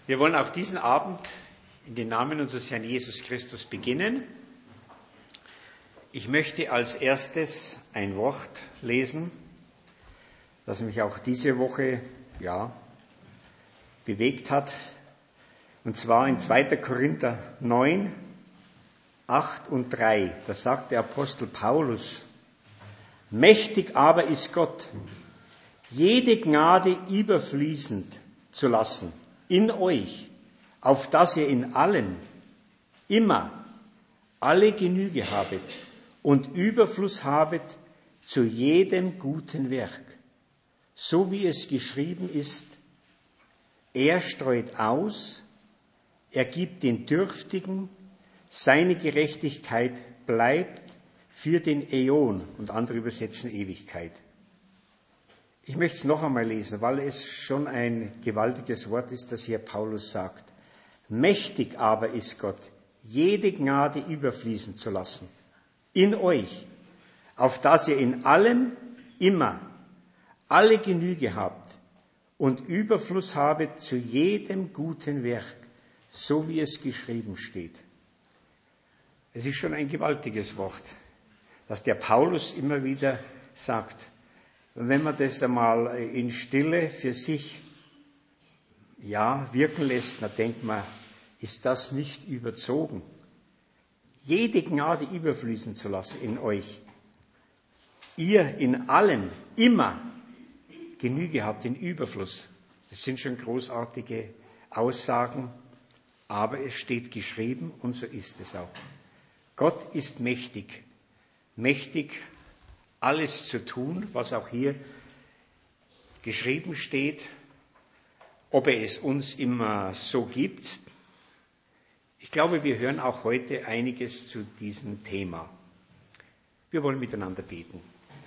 Wir wollen auch diesen Abend in den Namen unseres Herrn Jesus Christus beginnen. Ich möchte als erstes ein Wort lesen, das mich auch diese Woche bewegt hat. Und zwar in 2. Korinther 9, 8 und 3. Da sagt der Apostel Paulus: Mächtig aber ist Gott, jede Gnade überfließend zu lassen in euch, auf dass ihr in allem immer alle Genüge habet und Überfluss habet zu jedem guten Werk. So wie es geschrieben ist: Er streut aus, er gibt den Dürftigen, seine Gerechtigkeit bleibt für den Äon, und andere übersetzen Ewigkeit. Ich möchte es noch einmal lesen, weil es schon ein gewaltiges Wort ist, das hier Paulus sagt. Mächtig aber ist Gott, jede Gnade überfließen zu lassen in euch, auf dass ihr in allem immer alle Genüge habt und Überfluss habet zu jedem guten Werk, so wie es geschrieben steht. Es ist schon ein gewaltiges Wort, das der Paulus immer wieder sagt. Und wenn man das einmal in Stille für sich wirken lässt, dann denkt man, ist das nicht überzogen? Jede Gnade überfließen zu lassen in euch. Ihr in allem immer Genüge habt, in Überfluss. Das sind schon großartige Aussagen, aber es steht geschrieben und so ist es auch. Gott ist mächtig, alles zu tun, was auch hier geschrieben steht. Ob er es uns immer so gibt, ich glaube, wir hören auch heute einiges zu diesem Thema. Wir wollen miteinander beten.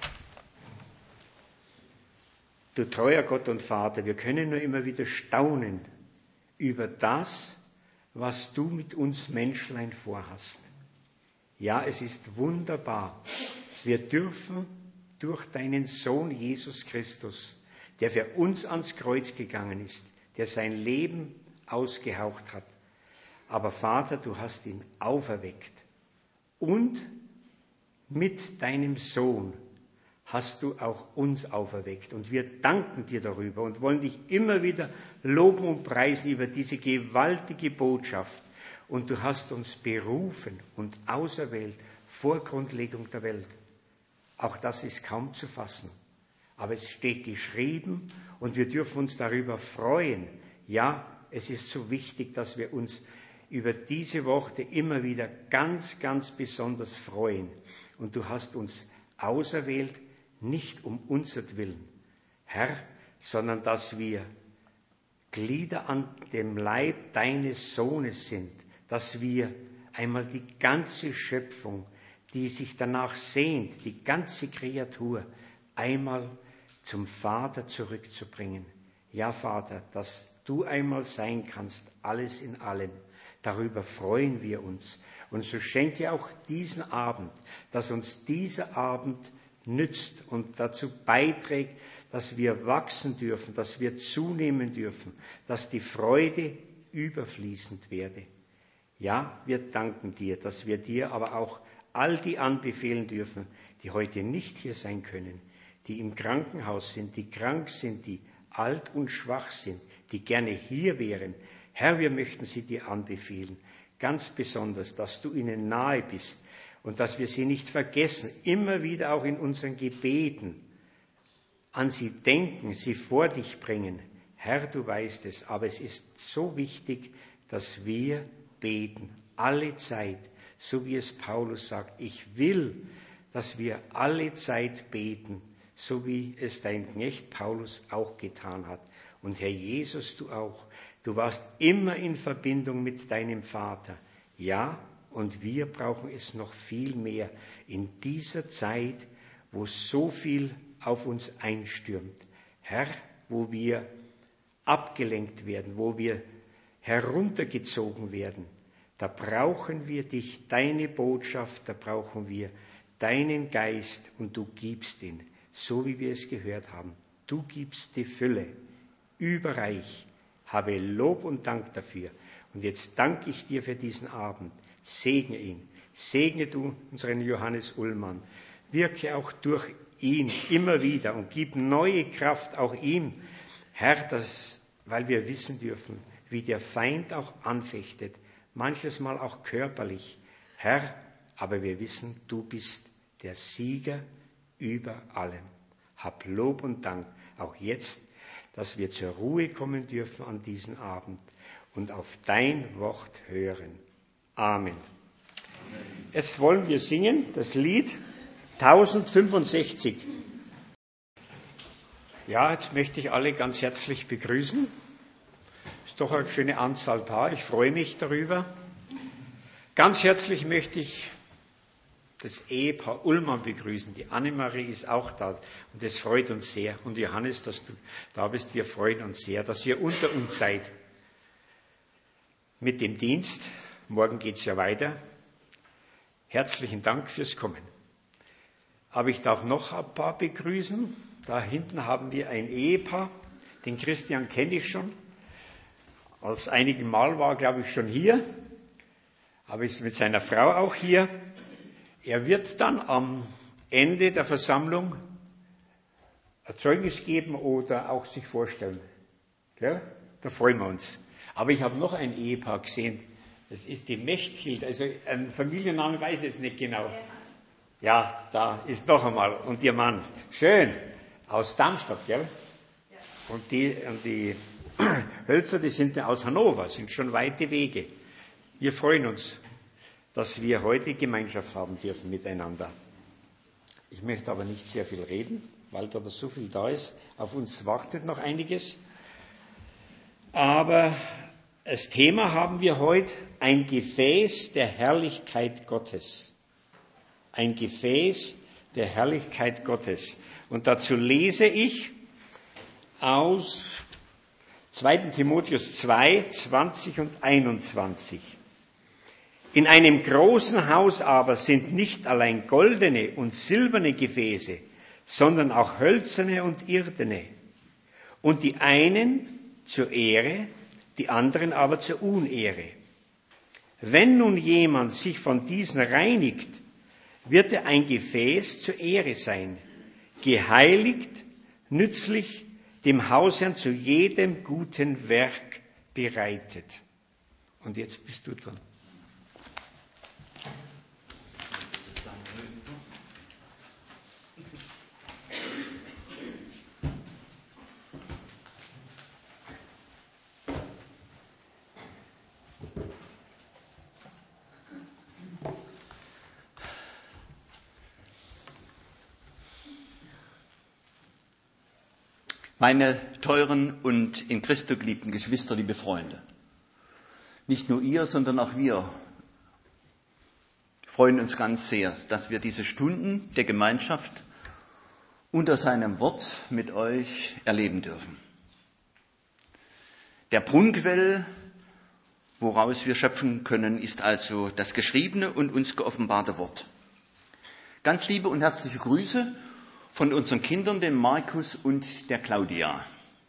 Du treuer Gott und Vater, wir können nur immer wieder staunen über das, was du mit uns Menschlein vorhast. Ja, es ist wunderbar. Wir dürfen durch deinen Sohn Jesus Christus, der für uns ans Kreuz gegangen ist, der sein Leben ausgehaucht hat. Aber Vater, du hast ihn auferweckt. Und mit deinem Sohn hast du auch uns auferweckt. Und wir danken dir darüber und wollen dich immer wieder loben und preisen über diese gewaltige Botschaft. Und du hast uns berufen und auserwählt vor Grundlegung der Welt. Auch das ist kaum zu fassen. Aber es steht geschrieben und wir dürfen uns darüber freuen. Ja, es ist so wichtig, dass wir uns über diese Worte immer wieder ganz, ganz besonders freuen. Und du hast uns auserwählt, nicht um unsertwillen, Herr, sondern dass wir Glieder an dem Leib deines Sohnes sind, dass wir einmal die ganze Schöpfung, die sich danach sehnt, die ganze Kreatur, einmal zum Vater zurückzubringen. Ja, Vater, dass du einmal sein kannst, alles in allem. Darüber freuen wir uns. Und so schenke auch diesen Abend, dass uns dieser Abend nützt und dazu beiträgt, dass wir wachsen dürfen, dass wir zunehmen dürfen, dass die Freude überfließend werde. Ja, wir danken dir, dass wir dir aber auch all die anbefehlen dürfen, die heute nicht hier sein können, die im Krankenhaus sind, die krank sind, die alt und schwach sind, die gerne hier wären. Herr, wir möchten sie dir anbefehlen, ganz besonders, dass du ihnen nahe bist und dass wir sie nicht vergessen, immer wieder auch in unseren Gebeten an sie denken, sie vor dich bringen. Herr, du weißt es, aber es ist so wichtig, dass wir beten, alle Zeit, so wie es Paulus sagt. Ich will, dass wir alle Zeit beten, so wie es dein Knecht Paulus auch getan hat. Und Herr Jesus, du auch. Du warst immer in Verbindung mit deinem Vater. Ja, und wir brauchen es noch viel mehr in dieser Zeit, wo so viel auf uns einstürmt. Herr, wo wir abgelenkt werden, wo wir heruntergezogen werden, da brauchen wir dich, deine Botschaft, da brauchen wir deinen Geist und du gibst ihn, so wie wir es gehört haben. Du gibst die Fülle, überreich, Habe Lob und Dank dafür. Und jetzt danke ich dir für diesen Abend. Segne ihn. Segne du unseren Johannes Ullmann. Wirke auch durch ihn immer wieder und gib neue Kraft auch ihm. Herr, weil wir wissen dürfen, wie der Feind auch anfechtet. Manches Mal auch körperlich. Herr, aber wir wissen, du bist der Sieger über allem. Hab Lob und Dank, auch jetzt, dass wir zur Ruhe kommen dürfen an diesem Abend und auf dein Wort hören. Amen. Jetzt wollen wir singen das Lied 1065. Ja, jetzt möchte ich alle ganz herzlich begrüßen. Ist doch eine schöne Anzahl da, ich freue mich darüber. Ganz herzlich möchte ich das Ehepaar Ullmann begrüßen. Die Annemarie ist auch da und das freut uns sehr. Und Johannes, dass du da bist, wir freuen uns sehr, dass ihr unter uns seid. Mit dem Dienst, morgen geht's ja weiter. Herzlichen Dank fürs Kommen. Aber ich darf noch ein paar begrüßen. Da hinten haben wir ein Ehepaar. Den Christian kenne ich schon. Aus einigen Mal war er, glaube ich, schon hier. Aber ist mit seiner Frau auch hier. Er wird dann am Ende der Versammlung ein Zeugnis geben oder auch sich vorstellen. Ja, da freuen wir uns. Aber ich habe noch ein Ehepaar gesehen. Das ist die Mechthild. Also einen Familiennamen weiß ich jetzt nicht genau. Ja, da ist noch einmal. Und ihr Mann. Schön. Aus Darmstadt, gell? Ja. Und die Hölzer, die sind ja aus Hannover, sind schon weite Wege. Wir freuen uns, dass wir heute Gemeinschaft haben dürfen miteinander. Ich möchte aber nicht sehr viel reden, weil da so viel da ist. Auf uns wartet noch einiges. Aber das Thema haben wir heute, ein Gefäß der Herrlichkeit Gottes. Ein Gefäß der Herrlichkeit Gottes. Und dazu lese ich aus 2. Timotheus 2, 20 und 21. In einem großen Haus aber sind nicht allein goldene und silberne Gefäße, sondern auch hölzerne und irdene. Und die einen zur Ehre, die anderen aber zur Unehre. Wenn nun jemand sich von diesen reinigt, wird er ein Gefäß zur Ehre sein, geheiligt, nützlich, dem Hausherrn zu jedem guten Werk bereitet. Und jetzt bist du dran. Meine teuren und in Christo geliebten Geschwister, liebe Freunde, nicht nur ihr, sondern auch wir freuen uns ganz sehr, dass wir diese Stunden der Gemeinschaft unter seinem Wort mit euch erleben dürfen. Der Brunnenquell, woraus wir schöpfen können, ist also das geschriebene und uns geoffenbarte Wort. Ganz liebe und herzliche Grüße von unseren Kindern, dem Markus und der Claudia.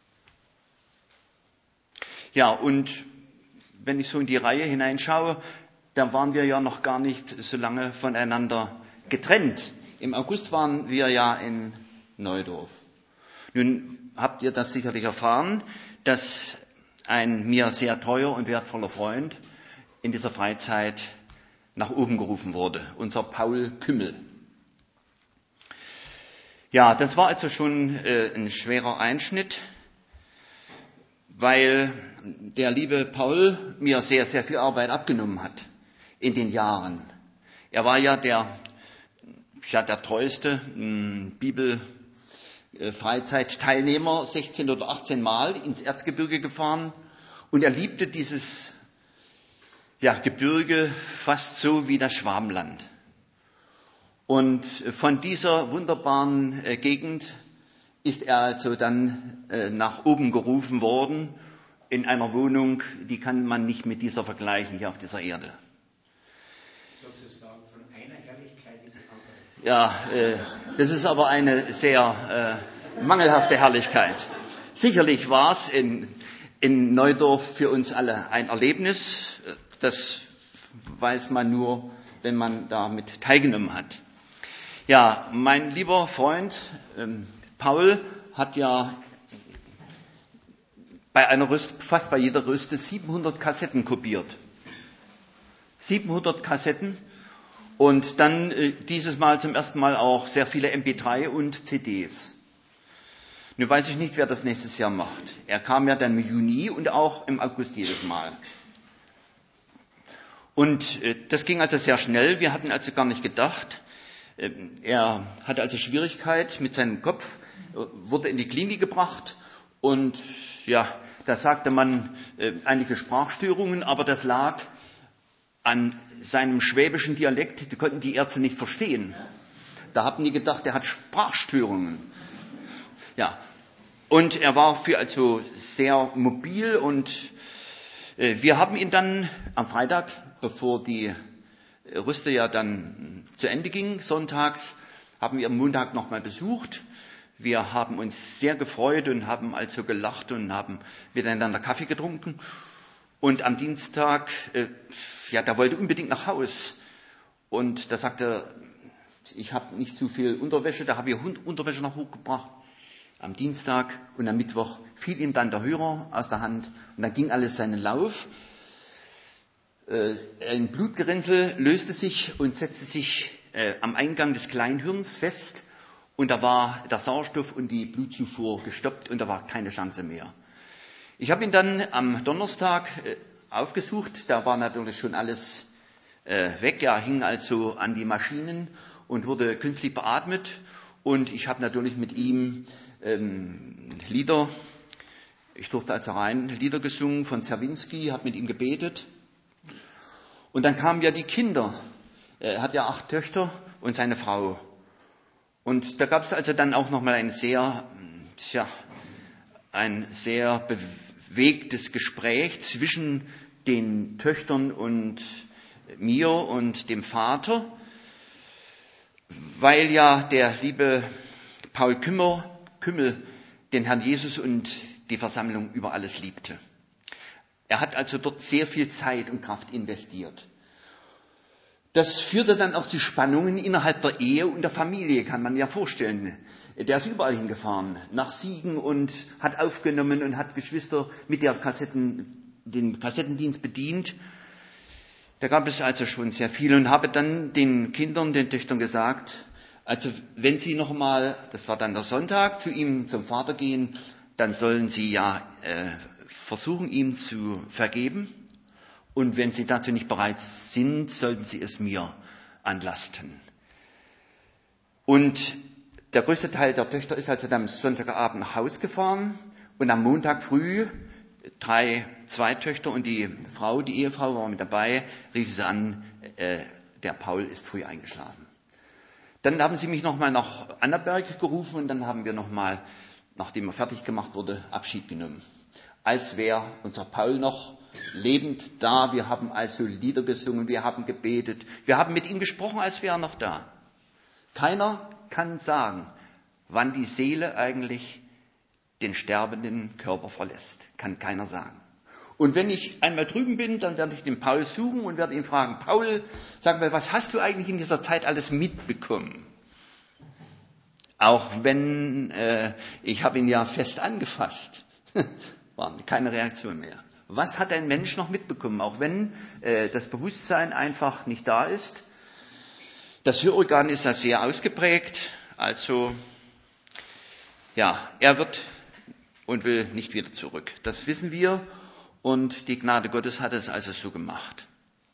Ja, und wenn ich so in die Reihe hineinschaue, da waren wir ja noch gar nicht so lange voneinander getrennt. Im August waren wir ja in Neudorf. Nun habt ihr das sicherlich erfahren, dass ein mir sehr teuer und wertvoller Freund in dieser Freizeit nach oben gerufen wurde, unser Paul Kümmel. Ja, das war also schon ein schwerer Einschnitt, weil der liebe Paul mir sehr, sehr viel Arbeit abgenommen hat in den Jahren. Er war ja der treueste Bibelfreizeitteilnehmer, 16 oder 18 Mal ins Erzgebirge gefahren, und er liebte dieses Gebirge fast so wie das Schwabenland. Und von dieser wunderbaren Gegend ist er also dann nach oben gerufen worden, in einer Wohnung, die kann man nicht mit dieser vergleichen hier auf dieser Erde. Sozusagen von einer Herrlichkeit in die andere. Ja, das ist aber eine sehr mangelhafte Herrlichkeit. Sicherlich war es in Neudorf für uns alle ein Erlebnis. Das weiß man nur, wenn man damit teilgenommen hat. Ja, mein lieber Freund Paul hat ja fast bei jeder Rüste 700 Kassetten kopiert. 700 Kassetten und dann dieses Mal zum ersten Mal auch sehr viele MP3 und CDs. Nun weiß ich nicht, wer das nächstes Jahr macht. Er kam ja dann im Juni und auch im August jedes Mal. Und das ging also sehr schnell. Wir hatten also gar nicht gedacht. Er hatte also Schwierigkeit mit seinem Kopf, wurde in die Klinik gebracht und ja, da sagte man einige Sprachstörungen, aber das lag an seinem schwäbischen Dialekt, die konnten die Ärzte nicht verstehen. Da haben die gedacht, er hat Sprachstörungen. Ja, und er war also sehr mobil und wir haben ihn dann am Freitag, bevor die Rüste ja dann zu Ende ging, sonntags, haben wir am Montag nochmal besucht. Wir haben uns sehr gefreut und haben also gelacht und haben miteinander Kaffee getrunken. Und am Dienstag, da wollte er unbedingt nach Haus. Und da sagte er, ich habe nicht zu viel Unterwäsche, da habe ich Unterwäsche noch hochgebracht. Am Dienstag und am Mittwoch fiel ihm dann der Hörer aus der Hand und dann ging alles seinen Lauf. Ein Blutgerinnsel löste sich und setzte sich am Eingang des Kleinhirns fest und da war der Sauerstoff und die Blutzufuhr gestoppt und da war keine Chance mehr. Ich habe ihn dann am Donnerstag aufgesucht, da war natürlich schon alles weg, er hing also an die Maschinen und wurde künstlich beatmet und ich habe natürlich mit ihm Lieder, ich durfte also rein, Lieder gesungen von Zerwinski, habe mit ihm gebetet. Und dann kamen ja die Kinder. Er hat ja 8 Töchter und seine Frau. Und da gab es also dann auch nochmal ein sehr bewegtes Gespräch zwischen den Töchtern und mir und dem Vater, weil ja der liebe Paul Kümmel den Herrn Jesus und die Versammlung über alles liebte. Er hat also dort sehr viel Zeit und Kraft investiert. Das führte dann auch zu Spannungen innerhalb der Ehe und der Familie, kann man ja vorstellen. Der ist überall hingefahren, nach Siegen und hat aufgenommen und hat Geschwister mit den Kassettendienst bedient. Da gab es also schon sehr viel und habe dann den Kindern, den Töchtern gesagt, also wenn Sie nochmal, das war dann der Sonntag, zu ihm zum Vater gehen, dann sollen Sie versuchen, ihm zu vergeben. Und wenn Sie dazu nicht bereit sind, sollten Sie es mir anlasten. Und der größte Teil der Töchter ist also dann am Sonntagabend nach Hause gefahren. Und am Montag früh, 2 Töchter und die Ehefrau war mit dabei, riefen sie an, der Paul ist früh eingeschlafen. Dann haben sie mich nochmal nach Annaberg gerufen und dann haben wir nochmal, nachdem er fertig gemacht wurde, Abschied genommen. Als wäre unser Paul noch lebend da. Wir haben also Lieder gesungen, wir haben gebetet, wir haben mit ihm gesprochen, als wäre er noch da. Keiner kann sagen, wann die Seele eigentlich den sterbenden Körper verlässt. Kann keiner sagen. Und wenn ich einmal drüben bin, dann werde ich den Paul suchen und werde ihn fragen, Paul, sag mal, was hast du eigentlich in dieser Zeit alles mitbekommen? Auch wenn, ich habe ihn ja fest angefasst, war keine Reaktion mehr. Was hat ein Mensch noch mitbekommen, auch wenn das Bewusstsein einfach nicht da ist? Das Hörorgan ist ja sehr ausgeprägt, also ja, er wird und will nicht wieder zurück. Das wissen wir und die Gnade Gottes hat es also so gemacht.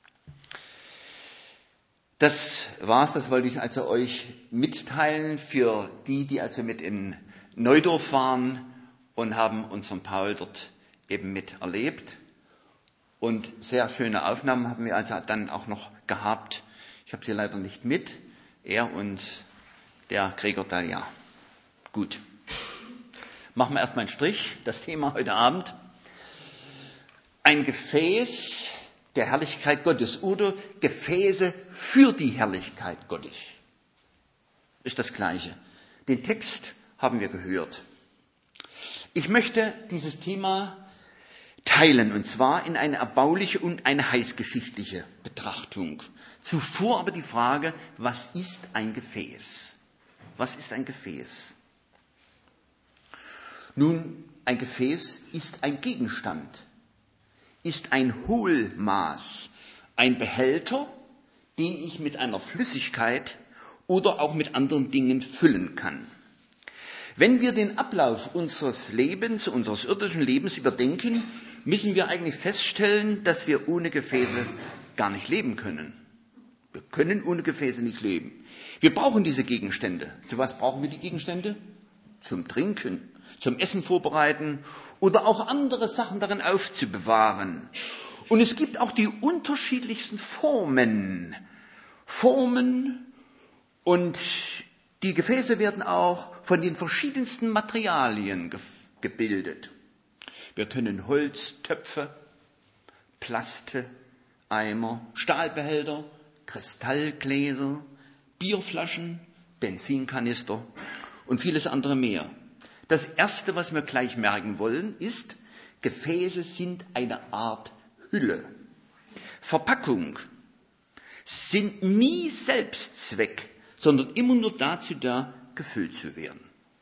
Das war's, das wollte ich also euch mitteilen für die also mit in Neudorf waren und haben unseren Paul dort eben miterlebt. Und sehr schöne Aufnahmen haben wir also dann auch noch gehabt. Ich habe sie leider nicht mit, er und der Gregor Dalia. Gut, machen wir erstmal einen Strich, das Thema heute Abend. Ein Gefäß der Herrlichkeit Gottes oder Gefäße für die Herrlichkeit Gottes. Ist das Gleiche. Den Text haben wir gehört. Ich möchte dieses Thema teilen, und zwar in eine erbauliche und eine heilsgeschichtliche Betrachtung. Zuvor aber die Frage, was ist ein Gefäß? Was ist ein Gefäß? Nun, ein Gefäß ist ein Gegenstand, ist ein Hohlmaß, ein Behälter, den ich mit einer Flüssigkeit oder auch mit anderen Dingen füllen kann. Wenn wir den Ablauf unseres Lebens, unseres irdischen Lebens überdenken, müssen wir eigentlich feststellen, dass wir ohne Gefäße gar nicht leben können. Wir können ohne Gefäße nicht leben. Wir brauchen diese Gegenstände. Zu was brauchen wir die Gegenstände? Zum Trinken, zum Essen vorbereiten oder auch andere Sachen darin aufzubewahren. Und es gibt auch die unterschiedlichsten Formen. Und die Gefäße werden auch von den verschiedensten Materialien gebildet. Wir können Holztöpfe, Plaste, Eimer, Stahlbehälter, Kristallgläser, Bierflaschen, Benzinkanister und vieles andere mehr. Das Erste, was wir gleich merken wollen, ist, Gefäße sind eine Art Hülle. Verpackung sind nie Selbstzweck, sondern immer nur dazu da, gefüllt zu werden.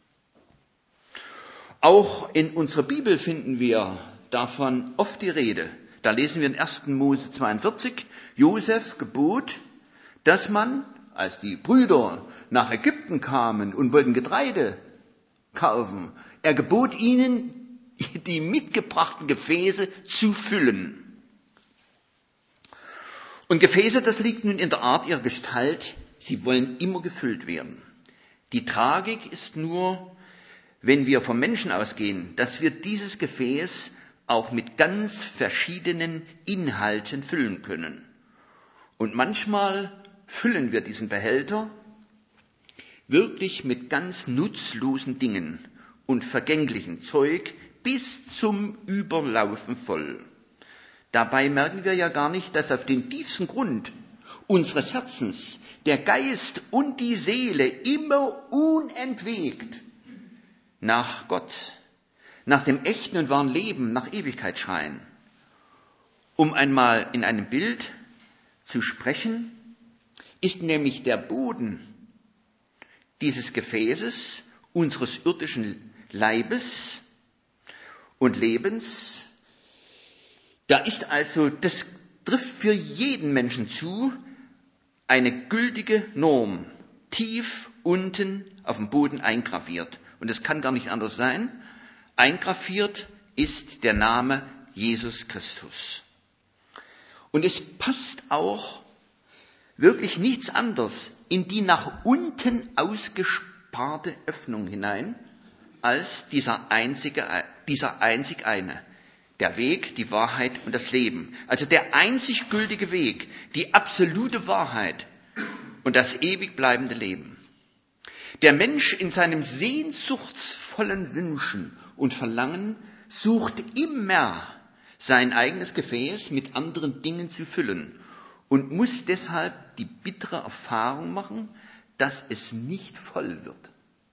Auch in unserer Bibel finden wir davon oft die Rede. Da lesen wir in 1. Mose 42, Josef gebot, dass man, als die Brüder nach Ägypten kamen und wollten Getreide kaufen, er gebot ihnen, die mitgebrachten Gefäße zu füllen. Und Gefäße, das liegt nun in der Art ihrer Gestalt, sie wollen immer gefüllt werden. Die Tragik ist nur, wenn wir vom Menschen ausgehen, dass wir dieses Gefäß auch mit ganz verschiedenen Inhalten füllen können. Und manchmal füllen wir diesen Behälter wirklich mit ganz nutzlosen Dingen und vergänglichen Zeug bis zum Überlaufen voll. Dabei merken wir ja gar nicht, dass auf dem tiefsten Grund unseres Herzens der Geist und die Seele immer unentwegt nach Gott, nach dem echten und wahren Leben, nach Ewigkeit schreien. Um einmal in einem Bild zu sprechen, ist nämlich der Boden dieses Gefäßes, unseres irdischen Leibes und Lebens, das trifft für jeden Menschen zu, eine gültige Norm, tief unten auf dem Boden eingraviert. Und es kann gar nicht anders sein. Eingraviert ist der Name Jesus Christus. Und es passt auch wirklich nichts anderes in die nach unten ausgesparte Öffnung hinein, als dieser einzig eine. Der Weg, die Wahrheit und das Leben. Also der einzig gültige Weg, die absolute Wahrheit und das ewig bleibende Leben. Der Mensch in seinem sehnsuchtsvollen Wünschen und Verlangen sucht immer sein eigenes Gefäß mit anderen Dingen zu füllen und muss deshalb die bittere Erfahrung machen, dass es nicht voll wird.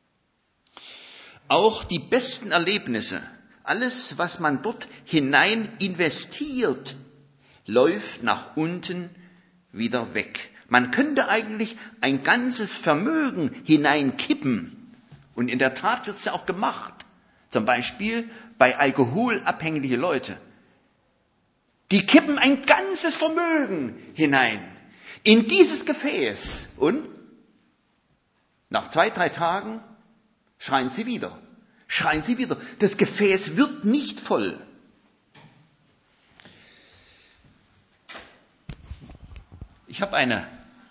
Auch die besten Erlebnisse, alles, was man dort hinein investiert, läuft nach unten wieder weg. Man könnte eigentlich ein ganzes Vermögen hineinkippen. Und in der Tat wird es ja auch gemacht. Zum Beispiel bei alkoholabhängigen Leuten. Die kippen ein ganzes Vermögen hinein in dieses Gefäß. Und nach 2-3 Tagen schreien sie wieder. Das Gefäß wird nicht voll. Ich habe keine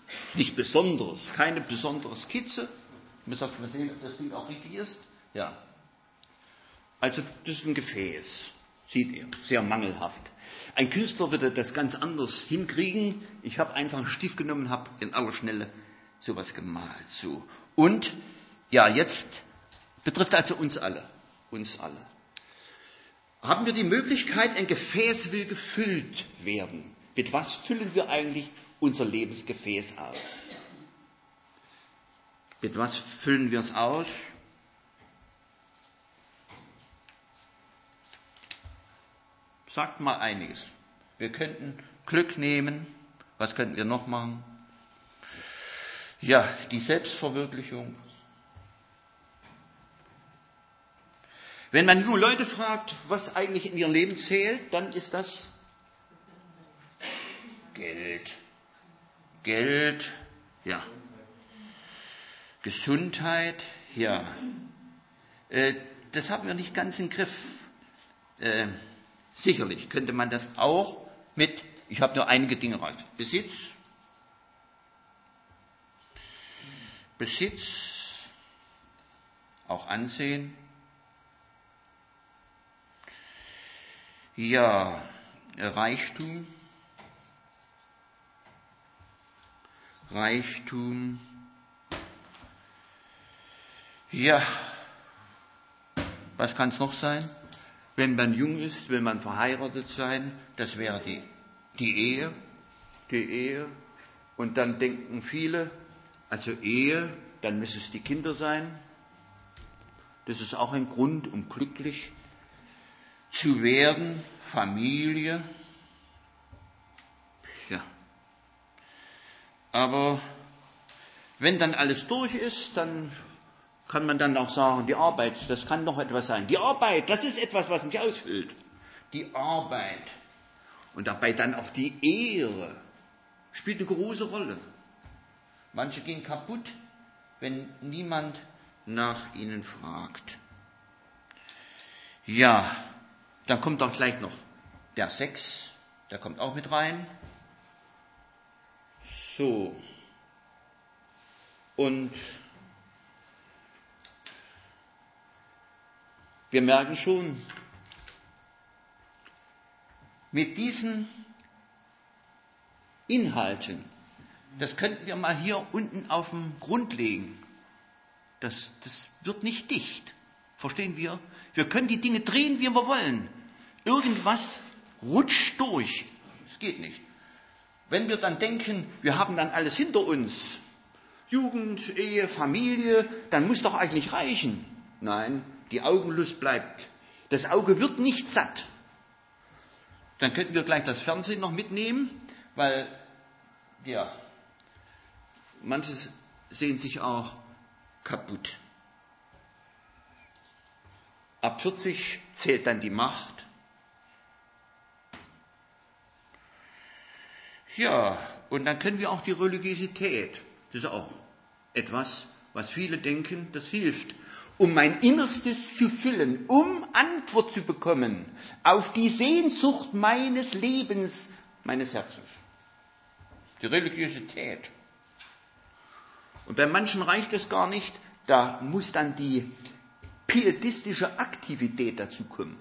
besondere Skizze. Ich muss mal sehen, ob das Ding auch richtig ist. Ja. Also das ist ein Gefäß. Sieht ihr, sehr mangelhaft. Ein Künstler würde das ganz anders hinkriegen. Ich habe einfach einen Stift genommen, habe in aller Schnelle sowas gemalt. So. Und ja, jetzt betrifft also uns alle. Haben wir die Möglichkeit, ein Gefäß will gefüllt werden. Mit was füllen wir eigentlich unser Lebensgefäß aus? Mit was füllen wir es aus? sagt mal einiges. Wir könnten Glück nehmen. Was könnten wir noch machen? Ja, die Selbstverwirklichung. Wenn man junge Leute fragt, was eigentlich in ihrem Leben zählt, dann ist das Geld. Geld, ja. Gesundheit, ja. Das haben wir nicht ganz im Griff. Sicherlich könnte man das auch mit, ich habe nur einige Dinge raus. Besitz, auch Ansehen. Ja, Reichtum. Ja, was kann es noch sein? Wenn man jung ist, will man verheiratet sein. Das wäre die Ehe. Und dann denken viele, also Ehe, dann müssen es die Kinder sein. Das ist auch ein Grund, um glücklich zu werden. Familie. Ja. Aber wenn dann alles durch ist, dann kann man dann auch sagen, die Arbeit, das kann noch etwas sein. Die Arbeit, das ist etwas, was mich ausfüllt. Die Arbeit. Und dabei dann auch die Ehre spielt eine große Rolle. Manche gehen kaputt, wenn niemand nach ihnen fragt. Ja, dann kommt auch gleich noch der Sex, der kommt auch mit rein. So. Und wir merken schon, mit diesen Inhalten, das könnten wir mal hier unten auf den Grund legen. Das wird nicht dicht. Verstehen wir? Wir können die Dinge drehen, wie wir wollen. Irgendwas rutscht durch. Es geht nicht. Wenn wir dann denken, wir haben dann alles hinter uns, Jugend, Ehe, Familie, dann muss doch eigentlich reichen. Nein, die Augenlust bleibt. Das Auge wird nicht satt. Dann könnten wir gleich das Fernsehen noch mitnehmen, weil, ja, manche sehen sich auch kaputt. Ab 40 zählt dann die Macht. Ja, und dann können wir auch die Religiosität, das ist auch etwas, was viele denken, das hilft, um mein Innerstes zu füllen, um Antwort zu bekommen auf die Sehnsucht meines Lebens, meines Herzens. Die Religiosität. Und bei manchen reicht es gar nicht, da muss dann die pietistische Aktivität dazu kommen.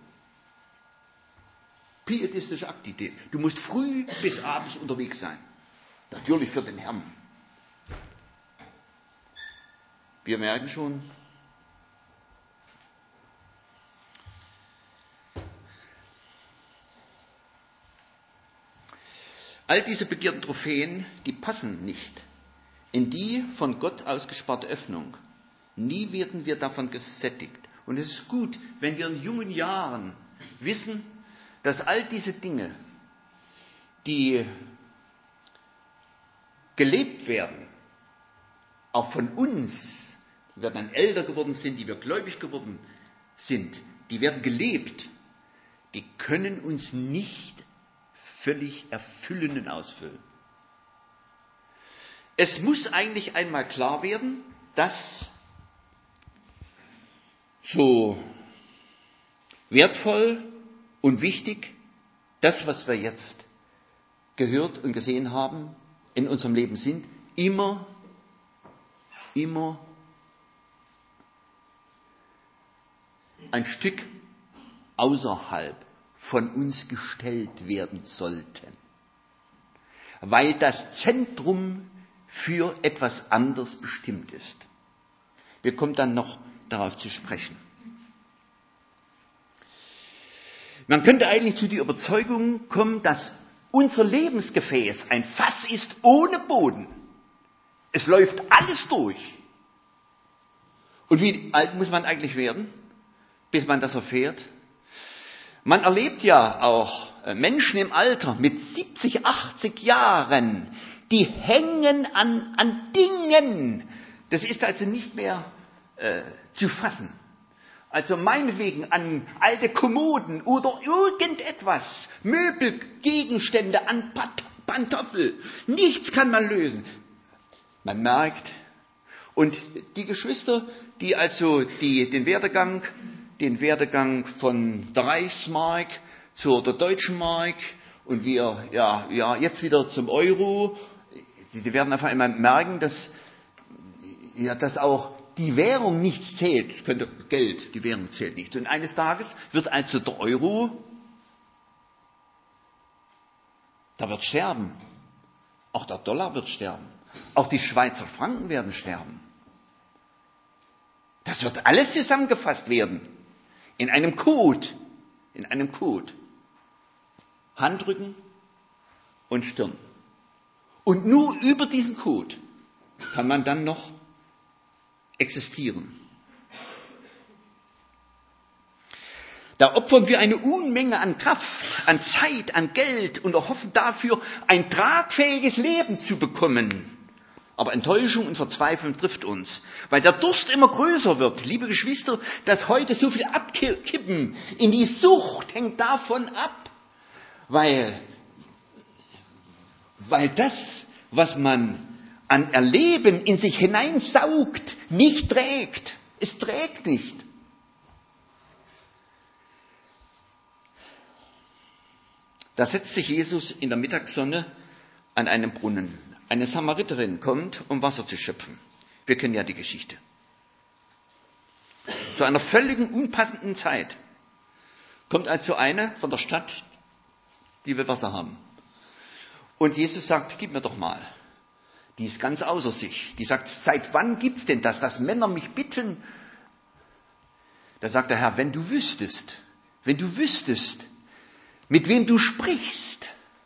Pietistische Aktivität. Du musst früh bis abends unterwegs sein. Natürlich für den Herrn. Wir merken schon, all diese begehrten Trophäen, die passen nicht in die von Gott ausgesparte Öffnung. Nie werden wir davon gesättigt. Und es ist gut, wenn wir in jungen Jahren wissen, dass all diese Dinge, die gelebt werden, auch von uns, die wir dann älter geworden sind, die wir gläubig geworden sind, die werden gelebt, die können uns nicht völlig erfüllen und ausfüllen. Es muss eigentlich einmal klar werden, dass so wertvoll und wichtig das, was wir jetzt gehört und gesehen haben, in unserem Leben sind, immer ein Stück außerhalb von uns gestellt werden sollten, weil das Zentrum für etwas anderes bestimmt ist. Wir kommen dann noch darauf zu sprechen. Man könnte eigentlich zu der Überzeugung kommen, dass unser Lebensgefäß ein Fass ist ohne Boden. Es läuft alles durch. Und wie alt muss man eigentlich werden, bis man das erfährt? Man erlebt ja auch Menschen im Alter mit 70, 80 Jahren, die hängen an Dingen. Das ist also nicht mehr zu fassen. Also meinetwegen an alte Kommoden oder irgendetwas, Möbelgegenstände, an Pantoffel. Nichts kann man lösen. Man merkt, und die Geschwister, die also den Werdegang von der Reichsmark zur der Deutschen Mark und wir jetzt wieder zum Euro, die werden auf einmal merken, dass auch die Währung nichts zählt. Das könnte Geld, die Währung zählt nichts. Und eines Tages wird also der Euro, da wird sterben. Auch der Dollar wird sterben. Auch die Schweizer Franken werden sterben. Das wird alles zusammengefasst werden. In einem Code. Handrücken und Stirn. Und nur über diesen Code kann man dann noch existieren. Da opfern wir eine Unmenge an Kraft, an Zeit, an Geld und erhoffen dafür, ein tragfähiges Leben zu bekommen. Aber Enttäuschung und Verzweiflung trifft uns, weil der Durst immer größer wird. Liebe Geschwister, dass heute so viel abkippen in die Sucht, hängt davon ab, weil das, was man an Erleben in sich hineinsaugt, nicht trägt. Es trägt nicht. Da setzt sich Jesus in der Mittagssonne an einem Brunnen. Eine Samariterin kommt, um Wasser zu schöpfen. Wir kennen ja die Geschichte. Zu einer völligen unpassenden Zeit kommt also eine von der Stadt, die will Wasser haben. Und Jesus sagt, gib mir doch mal. Die ist ganz außer sich. Die sagt, seit wann gibt's denn das, dass Männer mich bitten? Da sagt der Herr, wenn du wüsstest, mit wem du sprichst,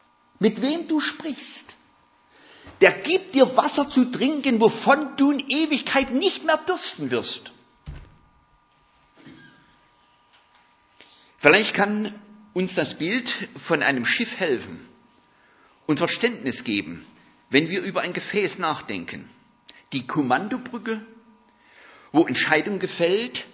der gibt dir Wasser zu trinken, wovon du in Ewigkeit nicht mehr dürsten wirst. Vielleicht kann uns das Bild von einem Schiff helfen und Verständnis geben, wenn wir über ein Gefäß nachdenken. Die Kommandobrücke, wo Entscheidungen gefällt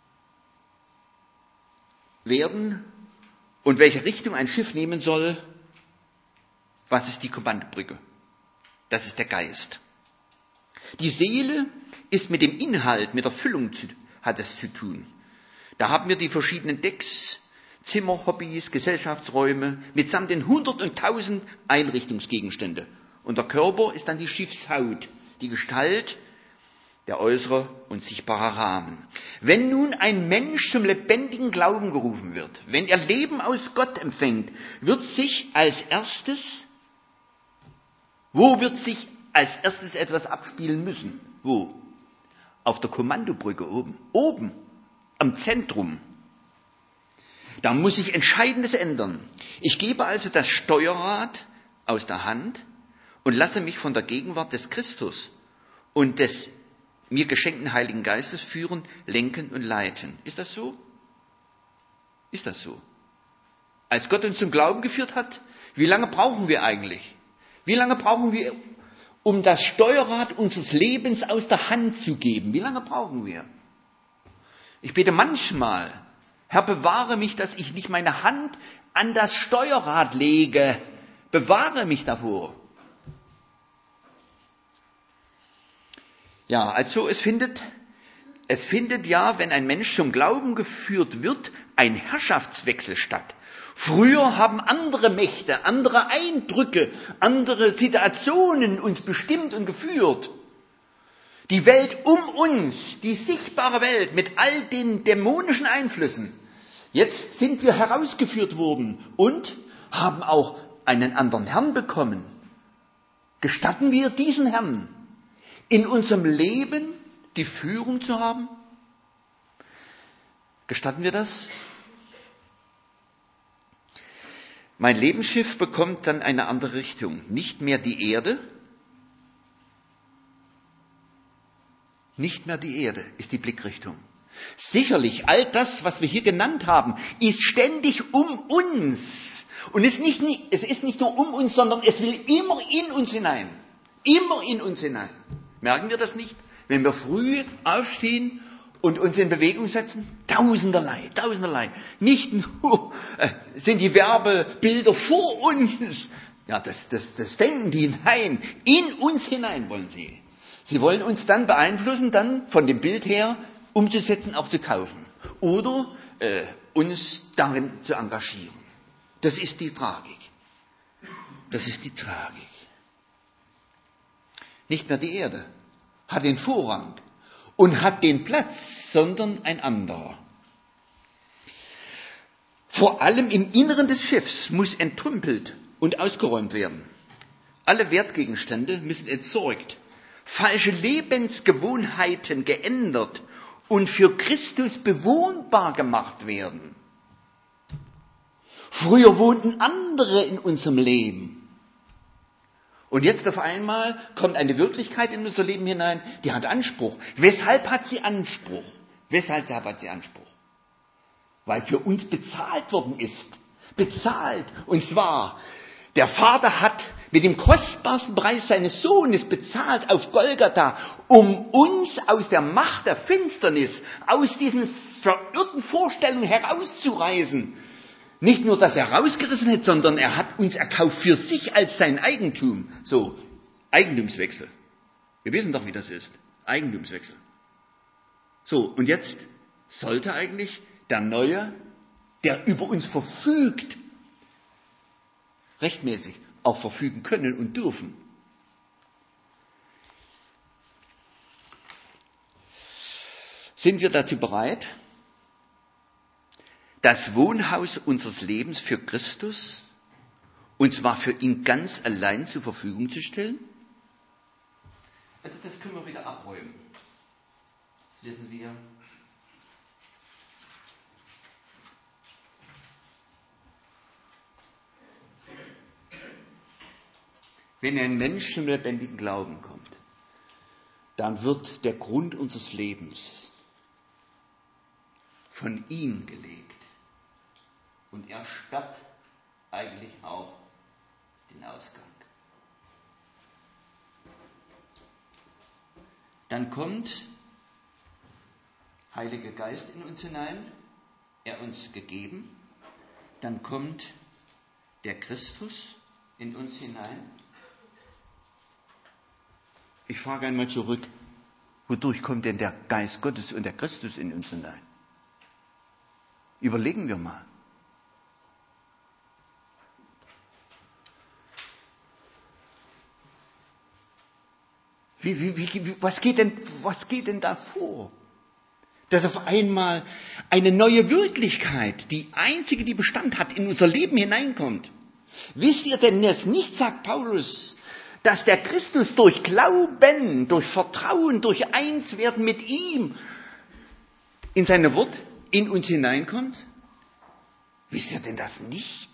werden und welche Richtung ein Schiff nehmen soll. Was ist die Kommandobrücke? Das ist der Geist. Die Seele ist mit dem Inhalt, mit der Füllung hat es zu tun. Da haben wir die verschiedenen Decks, Zimmer, Hobbys, Gesellschaftsräume, mitsamt den 100 und 1000 Einrichtungsgegenstände. Und der Körper ist dann die Schiffshaut, die Gestalt, der äußere und sichtbare Rahmen. Wenn nun ein Mensch zum lebendigen Glauben gerufen wird, wenn er Leben aus Gott empfängt, wird sich als erstes etwas abspielen müssen? Wo? Auf der Kommandobrücke oben, am Zentrum. Da muss sich Entscheidendes ändern. Ich gebe also das Steuerrad aus der Hand und lasse mich von der Gegenwart des Christus und des mir geschenkten Heiligen Geistes führen, lenken und leiten. Ist das so? Ist das so? Als Gott uns zum Glauben geführt hat, wie lange brauchen wir eigentlich? Wie lange brauchen wir, um das Steuerrad unseres Lebens aus der Hand zu geben? Wie lange brauchen wir? Ich bete manchmal, Herr, bewahre mich, dass ich nicht meine Hand an das Steuerrad lege. Bewahre mich davor. Ja, also es findet ja, wenn ein Mensch zum Glauben geführt wird, ein Herrschaftswechsel statt. Früher haben andere Mächte, andere Eindrücke, andere Situationen uns bestimmt und geführt. Die Welt um uns, die sichtbare Welt mit all den dämonischen Einflüssen. Jetzt sind wir herausgeführt worden und haben auch einen anderen Herrn bekommen. Gestatten wir diesen Herrn, in unserem Leben die Führung zu haben? Gestatten wir das? Mein Lebensschiff bekommt dann eine andere Richtung. Nicht mehr die Erde ist die Blickrichtung. Sicherlich, all das, was wir hier genannt haben, ist ständig um uns. Und es ist nicht nur um uns, sondern es will immer in uns hinein. Immer in uns hinein. Merken wir das nicht? Wenn wir früh aufstehen und uns in Bewegung setzen? Tausenderlei. Nicht nur sind die Werbebilder vor uns. Ja, das denken die hinein. In uns hinein wollen sie. Sie wollen uns dann beeinflussen, dann von dem Bild her umzusetzen, auch zu kaufen. Oder uns darin zu engagieren. Das ist die Tragik. Nicht mehr die Erde hat den Vorrang und hat den Platz, sondern ein anderer. Vor allem im Inneren des Schiffs muss entrümpelt und ausgeräumt werden. Alle Wertgegenstände müssen entsorgt, falsche Lebensgewohnheiten geändert und für Christus bewohnbar gemacht werden. Früher wohnten andere in unserem Leben. Und jetzt auf einmal kommt eine Wirklichkeit in unser Leben hinein, die hat Anspruch. Weshalb hat sie Anspruch? Weil für uns bezahlt worden ist. Bezahlt. Und zwar, der Vater hat mit dem kostbarsten Preis seines Sohnes bezahlt auf Golgatha, um uns aus der Macht der Finsternis, aus diesen verirrten Vorstellungen herauszureißen. Nicht nur, dass er rausgerissen hat, sondern er hat uns erkauft für sich als sein Eigentum. So, Eigentumswechsel. Wir wissen doch, wie das ist. Eigentumswechsel. So, und jetzt sollte eigentlich der Neue, der über uns verfügt, rechtmäßig auch verfügen können und dürfen. Sind wir dazu bereit, das Wohnhaus unseres Lebens für Christus, und zwar für ihn ganz allein zur Verfügung zu stellen? Also das können wir wieder abräumen. Das lesen wir. Wenn ein Mensch zum lebendigen Glauben kommt, dann wird der Grund unseres Lebens von ihm gelegt. Und er sperrt eigentlich auch den Ausgang. Dann kommt Heiliger Geist in uns hinein, er uns gegeben. Dann kommt der Christus in uns hinein. Ich frage einmal zurück, wodurch kommt denn der Geist Gottes und der Christus in uns hinein? Überlegen wir mal. Was geht denn da vor? Dass auf einmal eine neue Wirklichkeit, die einzige, die Bestand hat, in unser Leben hineinkommt. Wisst ihr denn es nicht, sagt Paulus, dass der Christus durch Glauben, durch Vertrauen, durch Einswerden mit ihm in seine Wort in uns hineinkommt? Wisst ihr denn das nicht?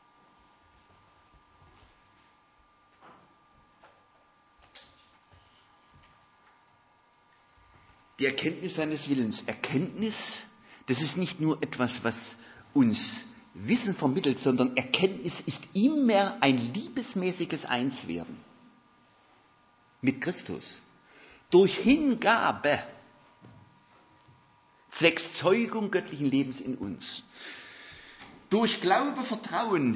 Die Erkenntnis seines Willens. Erkenntnis, das ist nicht nur etwas, was uns Wissen vermittelt, sondern Erkenntnis ist immer ein liebesmäßiges Einswerden mit Christus. Durch Hingabe, zwecks Zeugung göttlichen Lebens in uns. Durch Glaube, Vertrauen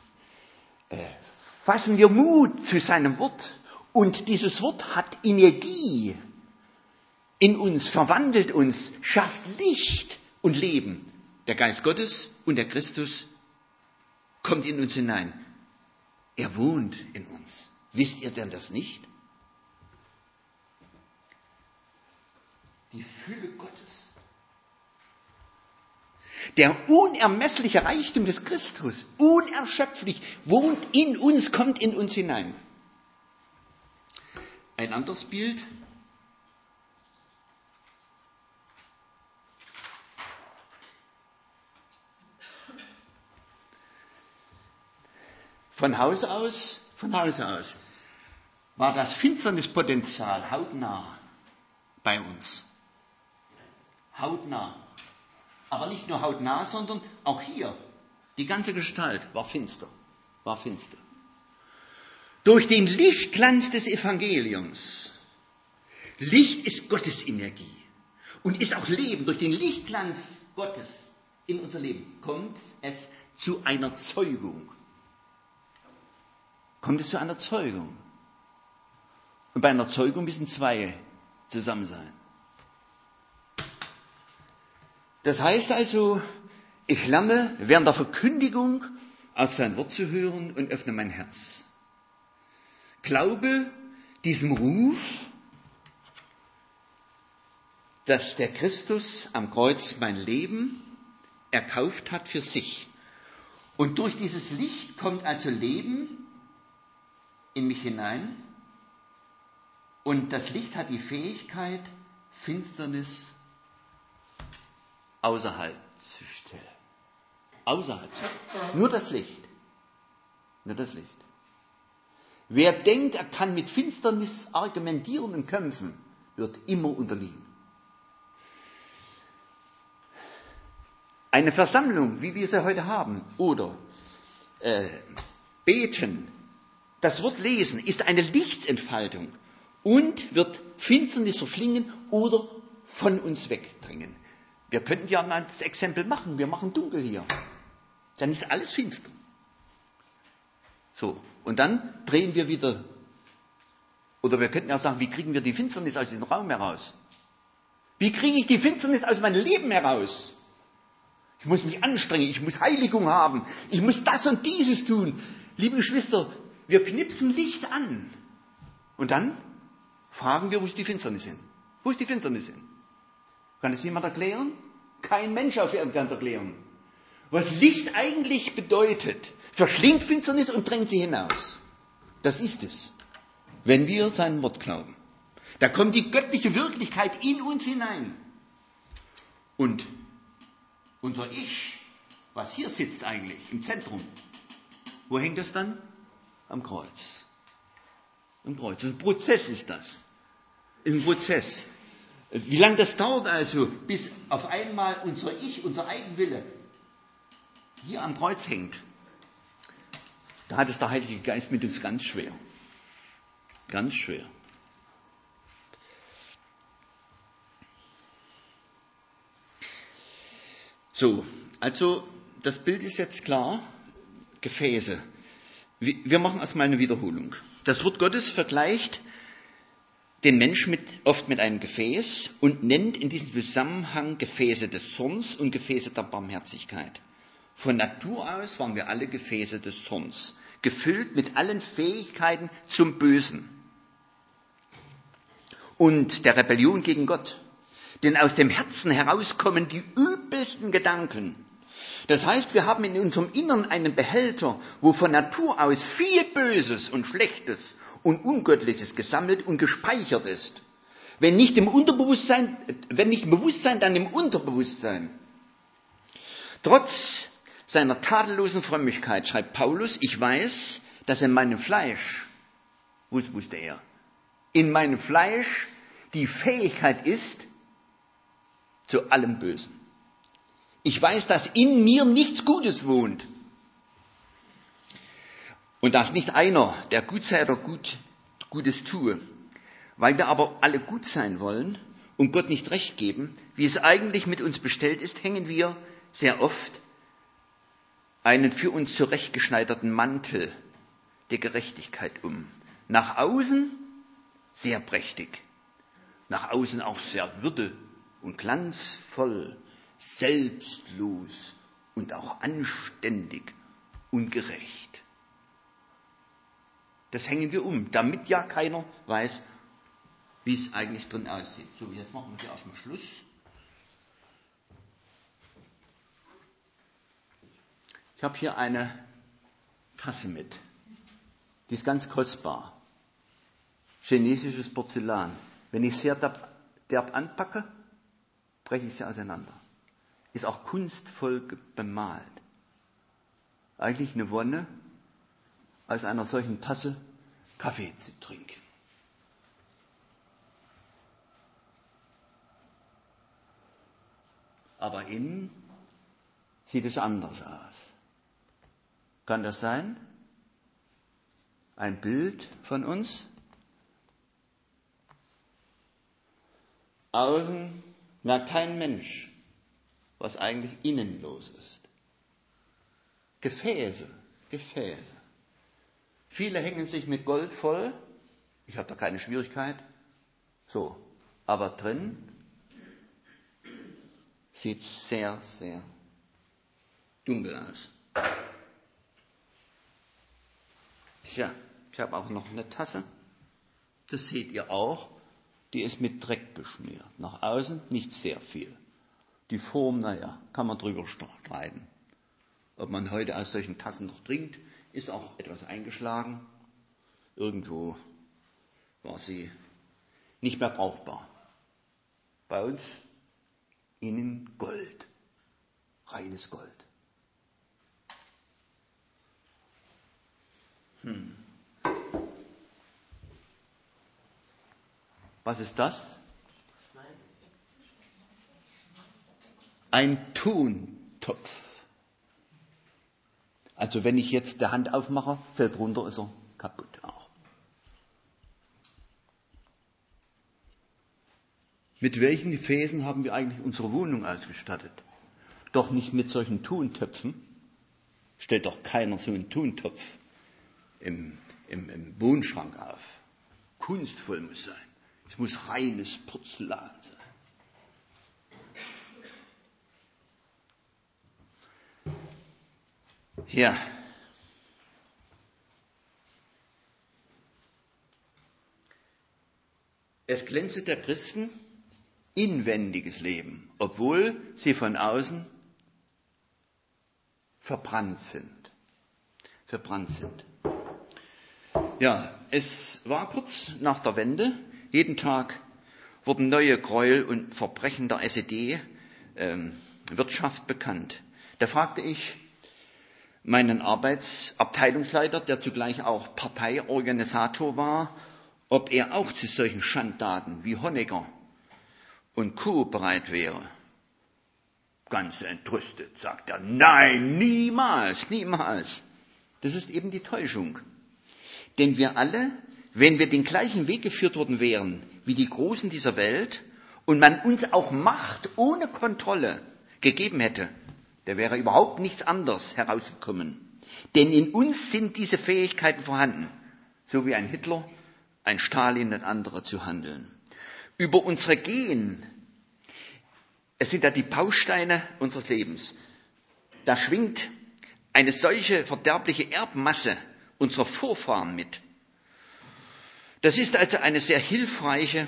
fassen wir Mut zu seinem Wort. Und dieses Wort hat Energie in uns, verwandelt uns, schafft Licht und Leben. Der Geist Gottes und der Christus kommt in uns hinein. Er wohnt in uns. Wisst ihr denn das nicht? Die Fülle Gottes. Der unermessliche Reichtum des Christus, unerschöpflich, wohnt in uns, kommt in uns hinein. Ein anderes Bild. Von Haus aus war das Finsternispotenzial hautnah bei uns. hautnah. Aber nicht nur hautnah, sondern auch hier. Die ganze Gestalt war finster. War finster. Durch den Lichtglanz des Evangeliums. Licht ist Gottes Energie und ist auch Leben. Durch den Lichtglanz Gottes in unser Leben kommt es zu einer Zeugung. Kommt es zu einer Zeugung. Und bei einer Zeugung müssen zwei zusammen sein. Das heißt also, ich lerne während der Verkündigung auf sein Wort zu hören und öffne mein Herz. Glaube diesem Ruf, dass der Christus am Kreuz mein Leben erkauft hat für sich. Und durch dieses Licht kommt also Leben in mich hinein. Und das Licht hat die Fähigkeit, Finsternis außerhalb zu stellen. Außerhalb. Nur das Licht. Nur das Licht. Wer denkt, er kann mit Finsternis argumentieren und kämpfen, wird immer unterliegen. Eine Versammlung, wie wir sie heute haben, oder beten, das Wort lesen, ist eine Lichtsentfaltung und wird Finsternis verschlingen oder von uns wegdrängen. Wir könnten ja mal das Exempel machen, wir machen dunkel hier. Dann ist alles finster. So, und dann drehen wir wieder, oder wir könnten ja sagen, wie kriegen wir die Finsternis aus diesem Raum heraus? Wie kriege ich die Finsternis aus meinem Leben heraus? Ich muss mich anstrengen, ich muss Heiligung haben, ich muss das und dieses tun. Liebe Geschwister, wir knipsen Licht an. Und dann fragen wir, wo ist die Finsternis hin? Wo ist die Finsternis hin? Kann es jemand erklären? Kein Mensch auf Erden kann es erklären. Was Licht eigentlich bedeutet, verschlingt Finsternis und drängt sie hinaus. Das ist es, wenn wir sein Wort glauben. Da kommt die göttliche Wirklichkeit in uns hinein. Und unser Ich, was hier sitzt eigentlich im Zentrum, wo hängt das dann? Am Kreuz. Am Kreuz. Ein Prozess ist das. Ein Prozess. Wie lange das dauert also, bis auf einmal unser Ich, unser Eigenwille hier am Kreuz hängt. Da hat es der Heilige Geist mit uns ganz schwer. Ganz schwer. So, also das Bild ist jetzt klar. Gefäße. Wir machen erstmal eine Wiederholung. Das Wort Gottes vergleicht den Menschen oft mit einem Gefäß und nennt in diesem Zusammenhang Gefäße des Zorns und Gefäße der Barmherzigkeit. Von Natur aus waren wir alle Gefäße des Zorns, gefüllt mit allen Fähigkeiten zum Bösen und der Rebellion gegen Gott. Denn aus dem Herzen heraus kommen die übelsten Gedanken. Das heißt, wir haben in unserem Innern einen Behälter, wo von Natur aus viel Böses und Schlechtes und Ungöttliches gesammelt und gespeichert ist. Wenn nicht im Bewusstsein, dann im Unterbewusstsein. Trotz seiner tadellosen Frömmigkeit schreibt Paulus, ich weiß, dass in meinem Fleisch, wusste er, in meinem Fleisch die Fähigkeit ist zu allem Bösen. Ich weiß, dass in mir nichts Gutes wohnt. Und dass nicht einer, der gut sei oder Gutes tue. Weil wir aber alle gut sein wollen und Gott nicht recht geben, wie es eigentlich mit uns bestellt ist, hängen wir sehr oft einen für uns zurechtgeschneiderten Mantel der Gerechtigkeit um. Nach außen sehr prächtig, nach außen auch sehr würde- und glanzvoll, selbstlos und auch anständig und gerecht. Das hängen wir um, damit ja keiner weiß, wie es eigentlich drin aussieht. So, jetzt machen wir hier erstmal Schluss. Ich habe hier eine Tasse mit. Die ist ganz kostbar. Chinesisches Porzellan. Wenn ich es sehr derb anpacke, breche ich sie auseinander. Ist auch kunstvoll bemalt. Eigentlich eine Wonne, aus einer solchen Tasse Kaffee zu trinken. aber innen sieht es anders aus. Kann das sein? Ein Bild von uns? Außen merkt kein Mensch, was eigentlich innen los ist. Gefäße. Viele hängen sich mit Gold voll. Ich habe da keine Schwierigkeit. So, aber drin sieht es sehr, sehr dunkel aus. Tja, ich habe auch noch eine Tasse. Das seht ihr auch. Die ist mit Dreck beschmiert. Nach außen nicht sehr viel. Die Form, kann man drüber streiten. Ob man heute aus solchen Tassen noch trinkt, ist auch etwas eingeschlagen. Irgendwo war sie nicht mehr brauchbar. Bei uns innen Gold. Reines Gold. Was ist das? Ein Tontopf. Also wenn ich jetzt die Hand aufmache, fällt runter, ist er kaputt auch. Mit welchen Gefäßen haben wir eigentlich unsere Wohnung ausgestattet? Doch nicht mit solchen Tontöpfen. Stellt doch keiner so einen Tontopf im Wohnschrank auf. Kunstvoll muss sein. Es muss reines Porzellan sein. Ja. Es glänzt der Christen inwendiges Leben, obwohl sie von außen verbrannt sind. Ja, es war kurz nach der Wende. Jeden Tag wurden neue Gräuel und Verbrechen der SED-Wirtschaft bekannt. Da fragte ich meinen Arbeitsabteilungsleiter, der zugleich auch Parteiorganisator war, ob er auch zu solchen Schandtaten wie Honecker und Co. bereit wäre. Ganz entrüstet sagt er, nein, niemals. Das ist eben die Täuschung. Denn wir alle, wenn wir den gleichen Weg geführt worden wären wie die Großen dieser Welt und man uns auch Macht ohne Kontrolle gegeben hätte, da wäre überhaupt nichts anderes herausgekommen. Denn in uns sind diese Fähigkeiten vorhanden, so wie ein Hitler, ein Stalin und andere zu handeln. Über unsere Gehen, es sind ja die Bausteine unseres Lebens, da schwingt eine solche verderbliche Erbmasse unserer Vorfahren mit. Das ist also eine sehr hilfreiche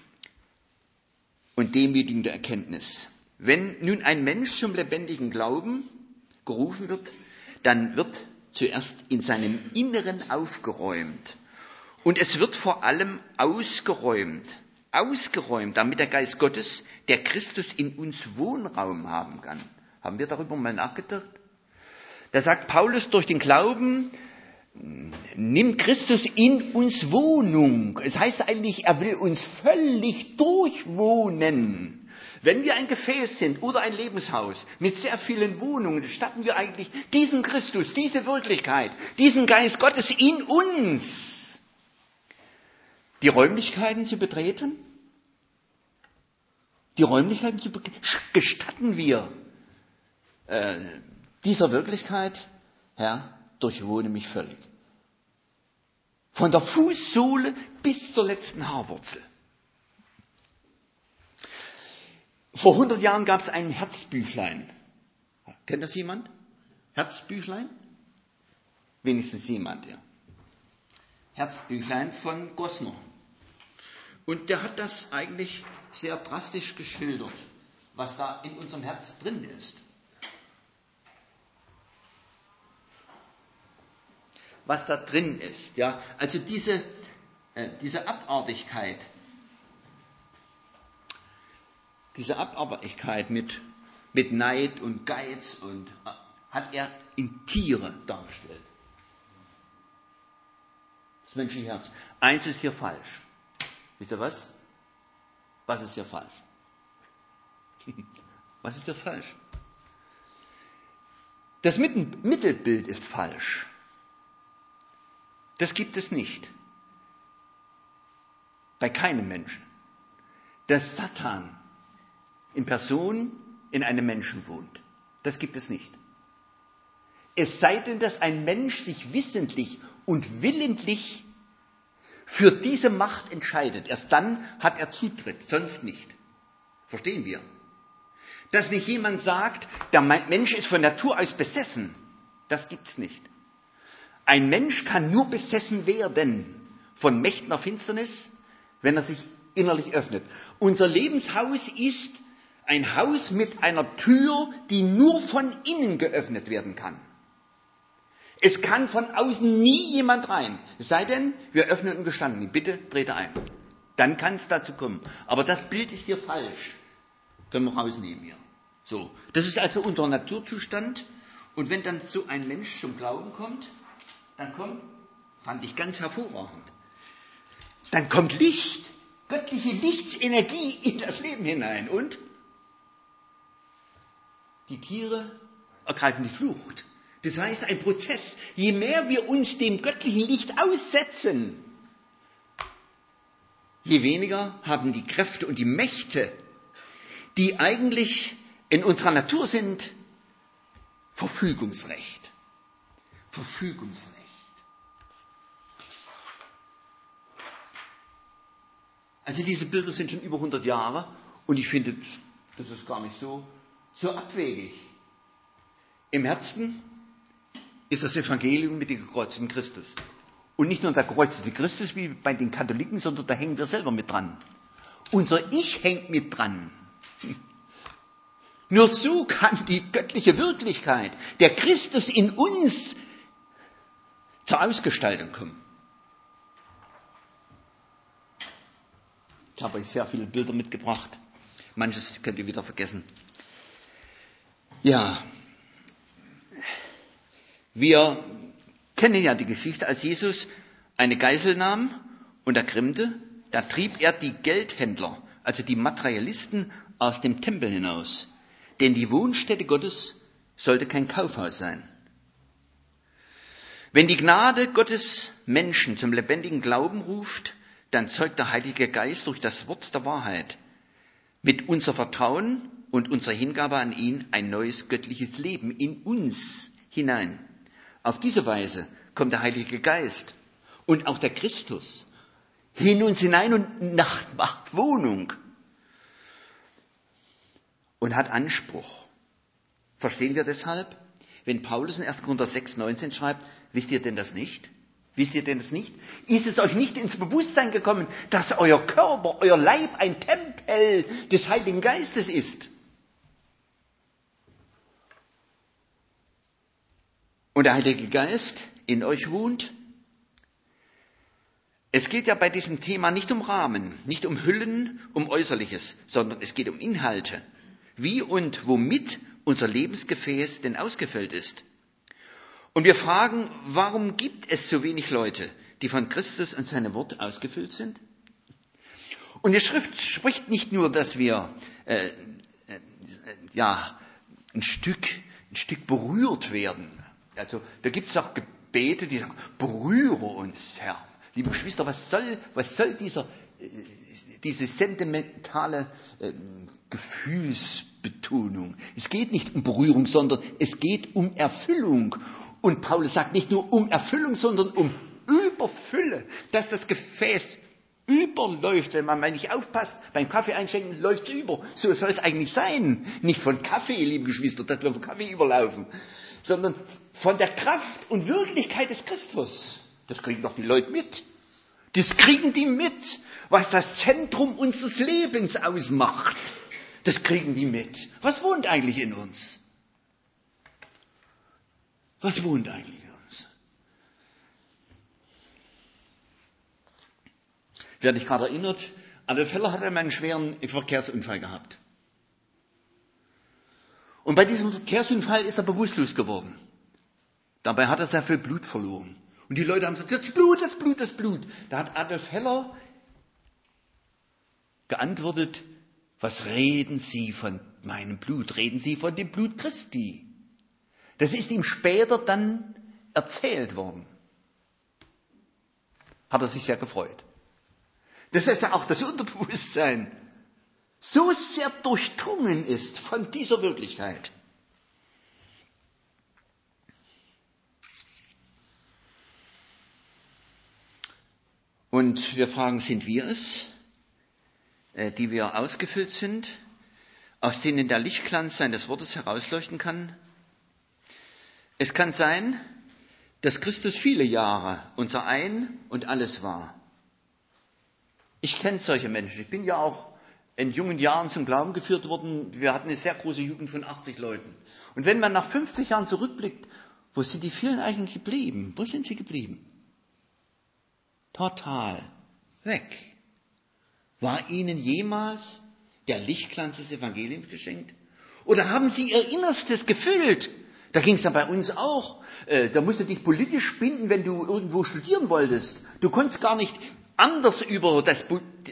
und demütigende Erkenntnis. Wenn nun ein Mensch zum lebendigen Glauben gerufen wird, dann wird zuerst in seinem Inneren aufgeräumt. Und es wird vor allem ausgeräumt, damit der Geist Gottes, der Christus in uns Wohnraum haben kann. Haben wir darüber mal nachgedacht? Da sagt Paulus, durch den Glauben nimmt Christus in uns Wohnung. Es heißt eigentlich, er will uns völlig durchwohnen. Wenn wir ein Gefäß sind oder ein Lebenshaus mit sehr vielen Wohnungen, statten wir eigentlich diesen Christus, diese Wirklichkeit, diesen Geist Gottes in uns, die Räumlichkeiten zu betreten. Gestatten wir dieser Wirklichkeit, Herr, durchwohne mich völlig. Von der Fußsohle bis zur letzten Haarwurzel. Vor 100 Jahren gab es ein Herzbüchlein. Kennt das jemand? Herzbüchlein? Wenigstens jemand, ja. Herzbüchlein von Gosner. Und der hat das eigentlich sehr drastisch geschildert, was da in unserem Herz drin ist. Was da drin ist, ja. Also diese Abartigkeit mit Neid und Geiz und hat er in Tiere dargestellt. Das menschliche Herz. Eins ist hier falsch. Wisst ihr was? Was ist hier falsch? Was ist da falsch? Das Mittelbild ist falsch. Das gibt es nicht. Bei keinem Menschen. Dass Satan in Person in einem Menschen wohnt. Das gibt es nicht. Es sei denn, dass ein Mensch sich wissentlich und willentlich für diese Macht entscheidet. Erst dann hat er Zutritt, sonst nicht. Verstehen wir? Dass nicht jemand sagt, der Mensch ist von Natur aus besessen. Das gibt's nicht. Ein Mensch kann nur besessen werden von Mächten der Finsternis, wenn er sich innerlich öffnet. Unser Lebenshaus ist ein Haus mit einer Tür, die nur von innen geöffnet werden kann. Es kann von außen nie jemand rein. Es sei denn, wir öffnen und gestanden. Bitte trete ein. Dann kann es dazu kommen. Aber das Bild ist hier falsch. Können wir rausnehmen hier. So. Das ist also unser Naturzustand. Und wenn dann so ein Mensch zum Glauben kommt, dann fand ich ganz hervorragend, dann kommt Licht, göttliche Lichtsenergie in das Leben hinein. Und die Tiere ergreifen die Flucht. Das heißt, ein Prozess. Je mehr wir uns dem göttlichen Licht aussetzen, je weniger haben die Kräfte und die Mächte, die eigentlich in unserer Natur sind, Verfügungsrecht. Verfügungsrecht. Also diese Bilder sind schon über 100 Jahre und ich finde, das ist gar nicht so abwegig. Im Herzen ist das Evangelium mit dem gekreuzigten Christus. Und nicht nur der gekreuzigte Christus wie bei den Katholiken, sondern da hängen wir selber mit dran. Unser Ich hängt mit dran. Nur so kann die göttliche Wirklichkeit, der Christus in uns, zur Ausgestaltung kommen. Ich habe euch sehr viele Bilder mitgebracht. Manches könnt ihr wieder vergessen. Ja, wir kennen ja die Geschichte, als Jesus eine Geißel nahm und ergrimmte, da trieb er die Geldhändler, also die Materialisten, aus dem Tempel hinaus. Denn die Wohnstätte Gottes sollte kein Kaufhaus sein. Wenn die Gnade Gottes Menschen zum lebendigen Glauben ruft, dann zeugt der Heilige Geist durch das Wort der Wahrheit mit unser Vertrauen und unserer Hingabe an ihn ein neues göttliches Leben in uns hinein. Auf diese Weise kommt der Heilige Geist und auch der Christus in uns hinein und macht Wohnung und hat Anspruch. Verstehen wir deshalb, wenn Paulus in 1. Korinther 6,19 schreibt, wisst ihr denn das nicht? Wisst ihr denn das nicht? Ist es euch nicht ins Bewusstsein gekommen, dass euer Körper, euer Leib ein Tempel des Heiligen Geistes ist? Und der Heilige Geist in euch wohnt? Es geht ja bei diesem Thema nicht um Rahmen, nicht um Hüllen, um Äußerliches, sondern es geht um Inhalte. Wie und womit unser Lebensgefäß denn ausgefüllt ist. Und wir fragen, warum gibt es so wenig Leute, die von Christus und seinem Wort ausgefüllt sind? Und die Schrift spricht nicht nur, dass wir ein Stück berührt werden. Also da gibt es auch Gebete, die sagen, berühre uns, Herr. Liebe Geschwister, was soll diese sentimentale Gefühlsbetonung? Es geht nicht um Berührung, sondern es geht um Erfüllung. Und Paulus sagt nicht nur um Erfüllung, sondern um Überfülle, dass das Gefäß überläuft. Wenn man mal nicht aufpasst, beim Kaffee einschenken läuft es über. So soll es eigentlich sein. Nicht von Kaffee, liebe Geschwister, dass wir von Kaffee überlaufen, sondern von der Kraft und Wirklichkeit des Christus. Das kriegen doch die Leute mit. Das kriegen die mit, was das Zentrum unseres Lebens ausmacht. Das kriegen die mit. Was wohnt eigentlich in uns? Was wohnt eigentlich in uns? Ich werde mich gerade erinnert, Adolf Heller hat einmal einen schweren Verkehrsunfall gehabt. Und bei diesem Verkehrsunfall ist er bewusstlos geworden. Dabei hat er sehr viel Blut verloren. Und die Leute haben gesagt, das Blut, das Blut, das Blut. Da hat Adolf Heller geantwortet, was reden Sie von meinem Blut, reden Sie von dem Blut Christi. Das ist ihm später dann erzählt worden. Hat er sich sehr gefreut. Dass jetzt auch das Unterbewusstsein so sehr durchdrungen ist von dieser Wirklichkeit. Und wir fragen, sind wir es, die wir ausgefüllt sind, aus denen der Lichtglanz seines Wortes herausleuchten kann? Es kann sein, dass Christus viele Jahre unser Ein und Alles war. Ich kenne solche Menschen. Ich bin ja auch in jungen Jahren zum Glauben geführt worden. Wir hatten eine sehr große Jugend von 80 Leuten. Und wenn man nach 50 Jahren zurückblickt, wo sind die vielen eigentlich geblieben? Wo sind sie geblieben? Total weg. War ihnen jemals der Lichtglanz des Evangeliums geschenkt? Oder haben sie ihr Innerstes gefüllt? Da ging es ja bei uns auch. Da musst du dich politisch binden, wenn du irgendwo studieren wolltest. Du konntest gar nicht anders über das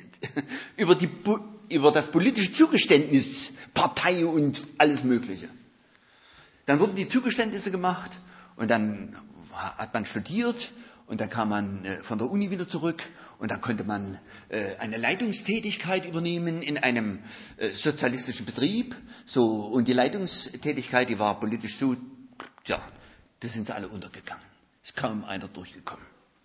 politische Zugeständnis, Partei und alles Mögliche. Dann wurden die Zugeständnisse gemacht und dann hat man studiert und dann kam man von der Uni wieder zurück und dann konnte man eine Leitungstätigkeit übernehmen in einem sozialistischen Betrieb. So, und die Leitungstätigkeit, die war politisch so, ja, da sind sie alle untergegangen. Ist kaum einer durchgekommen.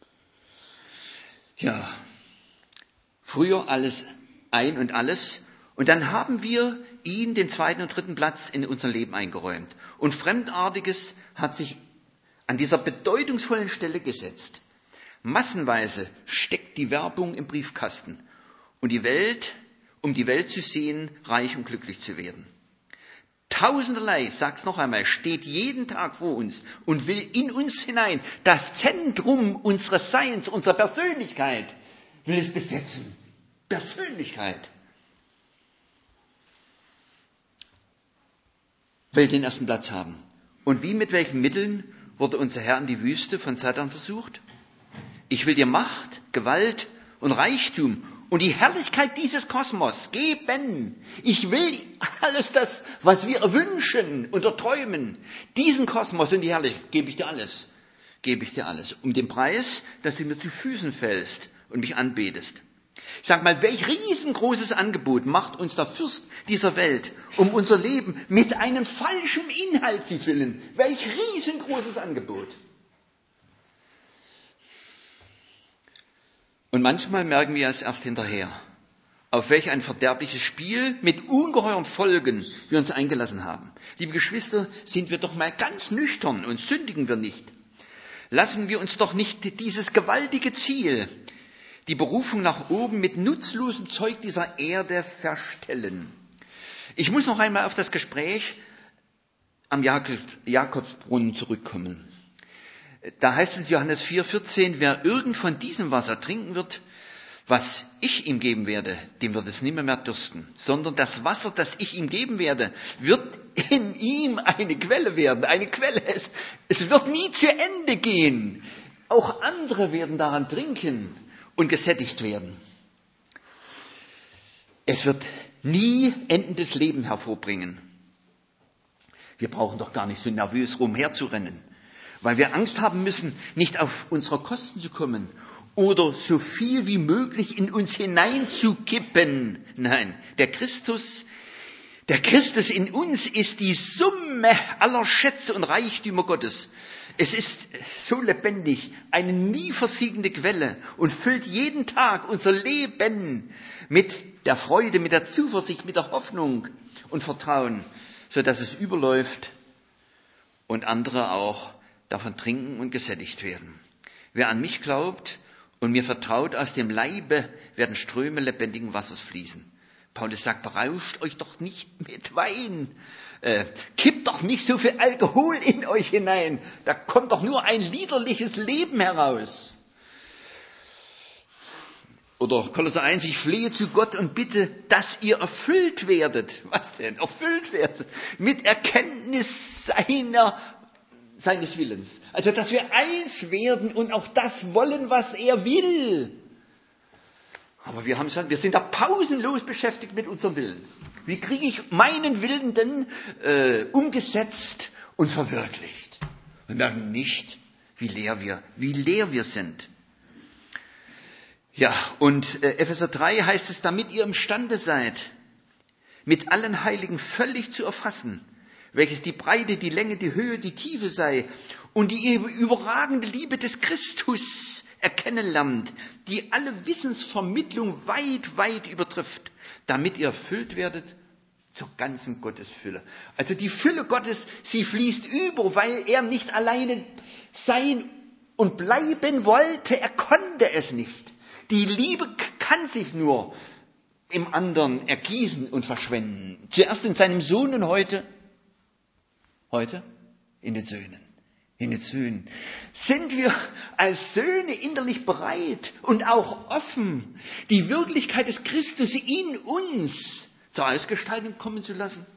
Ja, früher alles ein und alles. Und dann haben wir ihn den zweiten und dritten Platz in unser Leben eingeräumt. Und Fremdartiges hat sich an dieser bedeutungsvollen Stelle gesetzt. Massenweise steckt die Werbung im Briefkasten. Und die Welt, um die Welt zu sehen, reich und glücklich zu werden. Tausenderlei, sag's noch einmal, steht jeden Tag vor uns und will in uns hinein. Das Zentrum unseres Seins, unserer Persönlichkeit, will es besetzen. Persönlichkeit. Will den ersten Platz haben. Und wie, mit welchen Mitteln wurde unser Herr in die Wüste von Satan versucht? Ich will dir Macht, Gewalt und Reichtum und die Herrlichkeit dieses Kosmos geben. Ich will alles das, was wir wünschen und erträumen. Diesen Kosmos und die Herrlichkeit gebe ich dir alles. Gebe ich dir alles. Um den Preis, dass du mir zu Füßen fällst und mich anbetest. Sag mal, welch riesengroßes Angebot macht uns der Fürst dieser Welt, um unser Leben mit einem falschen Inhalt zu füllen. Welch riesengroßes Angebot. Und manchmal merken wir es erst hinterher, auf welch ein verderbliches Spiel mit ungeheuren Folgen wir uns eingelassen haben. Liebe Geschwister, sind wir doch mal ganz nüchtern und sündigen wir nicht. Lassen wir uns doch nicht dieses gewaltige Ziel, die Berufung nach oben, mit nutzlosem Zeug dieser Erde verstellen. Ich muss noch einmal auf das Gespräch am Jakobsbrunnen zurückkommen. Da heißt es in Johannes 4,14, wer irgend von diesem Wasser trinken wird, was ich ihm geben werde, dem wird es nimmer mehr dürsten, sondern das Wasser, das ich ihm geben werde, wird in ihm eine Quelle werden, eine Quelle. Es wird nie zu Ende gehen. Auch andere werden daran trinken und gesättigt werden. Es wird nie endendes Leben hervorbringen. Wir brauchen doch gar nicht so nervös rumherzurennen, weil wir Angst haben müssen, nicht auf unsere Kosten zu kommen oder so viel wie möglich in uns hineinzukippen. Nein, der Christus in uns ist die Summe aller Schätze und Reichtümer Gottes. Es ist so lebendig, eine nie versiegende Quelle und füllt jeden Tag unser Leben mit der Freude, mit der Zuversicht, mit der Hoffnung und Vertrauen, sodass es überläuft und andere auch davon trinken und gesättigt werden. Wer an mich glaubt und mir vertraut, aus dem Leibe werden Ströme lebendigen Wassers fließen. Paulus sagt, berauscht euch doch nicht mit Wein. Kippt doch nicht so viel Alkohol in euch hinein. Da kommt doch nur ein liederliches Leben heraus. Oder Kolosser 1, ich flehe zu Gott und bitte, dass ihr erfüllt werdet. Was denn? Erfüllt werdet. Mit Erkenntnis seines Willens. Also, dass wir eins werden und auch das wollen, was er will. Aber wir sind da pausenlos beschäftigt mit unserem Willen. Wie kriege ich meinen Willen denn umgesetzt und verwirklicht? Und merken nicht, wie leer wir sind. Ja, und Epheser 3 heißt es, damit ihr imstande seid, mit allen Heiligen völlig zu erfassen, welches die Breite, die Länge, die Höhe, die Tiefe sei und die überragende Liebe des Christus erkennen lernt, die alle Wissensvermittlung weit, weit übertrifft, damit ihr erfüllt werdet zur ganzen Gottesfülle. Also die Fülle Gottes, sie fließt über, weil er nicht alleine sein und bleiben wollte. Er konnte es nicht. Die Liebe kann sich nur im anderen ergießen und verschwenden. Zuerst in seinem Sohn und heute in den Söhnen. In den Söhnen. Sind wir als Söhne innerlich bereit und auch offen, die Wirklichkeit des Christus in uns zur Ausgestaltung kommen zu lassen?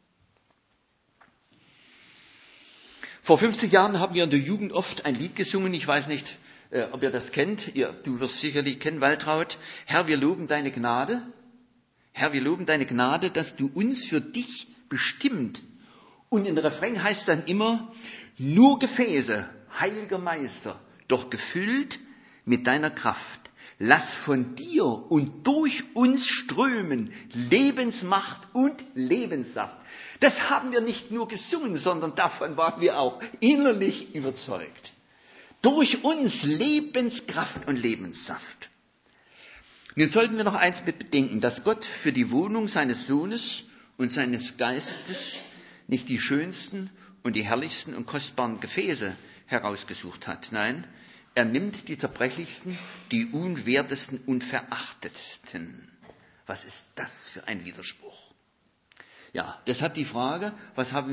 Vor 50 Jahren haben wir in der Jugend oft ein Lied gesungen. Ich weiß nicht, ob ihr das kennt. Du wirst sicherlich kennen, Waltraud. Herr, wir loben deine Gnade. Herr, wir loben deine Gnade, dass du uns für dich bestimmt. Und im Refrain heißt dann immer, nur Gefäße, heiliger Meister, doch gefüllt mit deiner Kraft. Lass von dir und durch uns strömen Lebensmacht und Lebenssaft. Das haben wir nicht nur gesungen, sondern davon waren wir auch innerlich überzeugt. Durch uns Lebenskraft und Lebenssaft. Nun sollten wir noch eins mit bedenken, dass Gott für die Wohnung seines Sohnes und seines Geistes nicht die schönsten und die herrlichsten und kostbaren Gefäße herausgesucht hat. Nein, er nimmt die zerbrechlichsten, die unwertesten und verachtetsten. Was ist das für ein Widerspruch? Ja, deshalb die Frage, was haben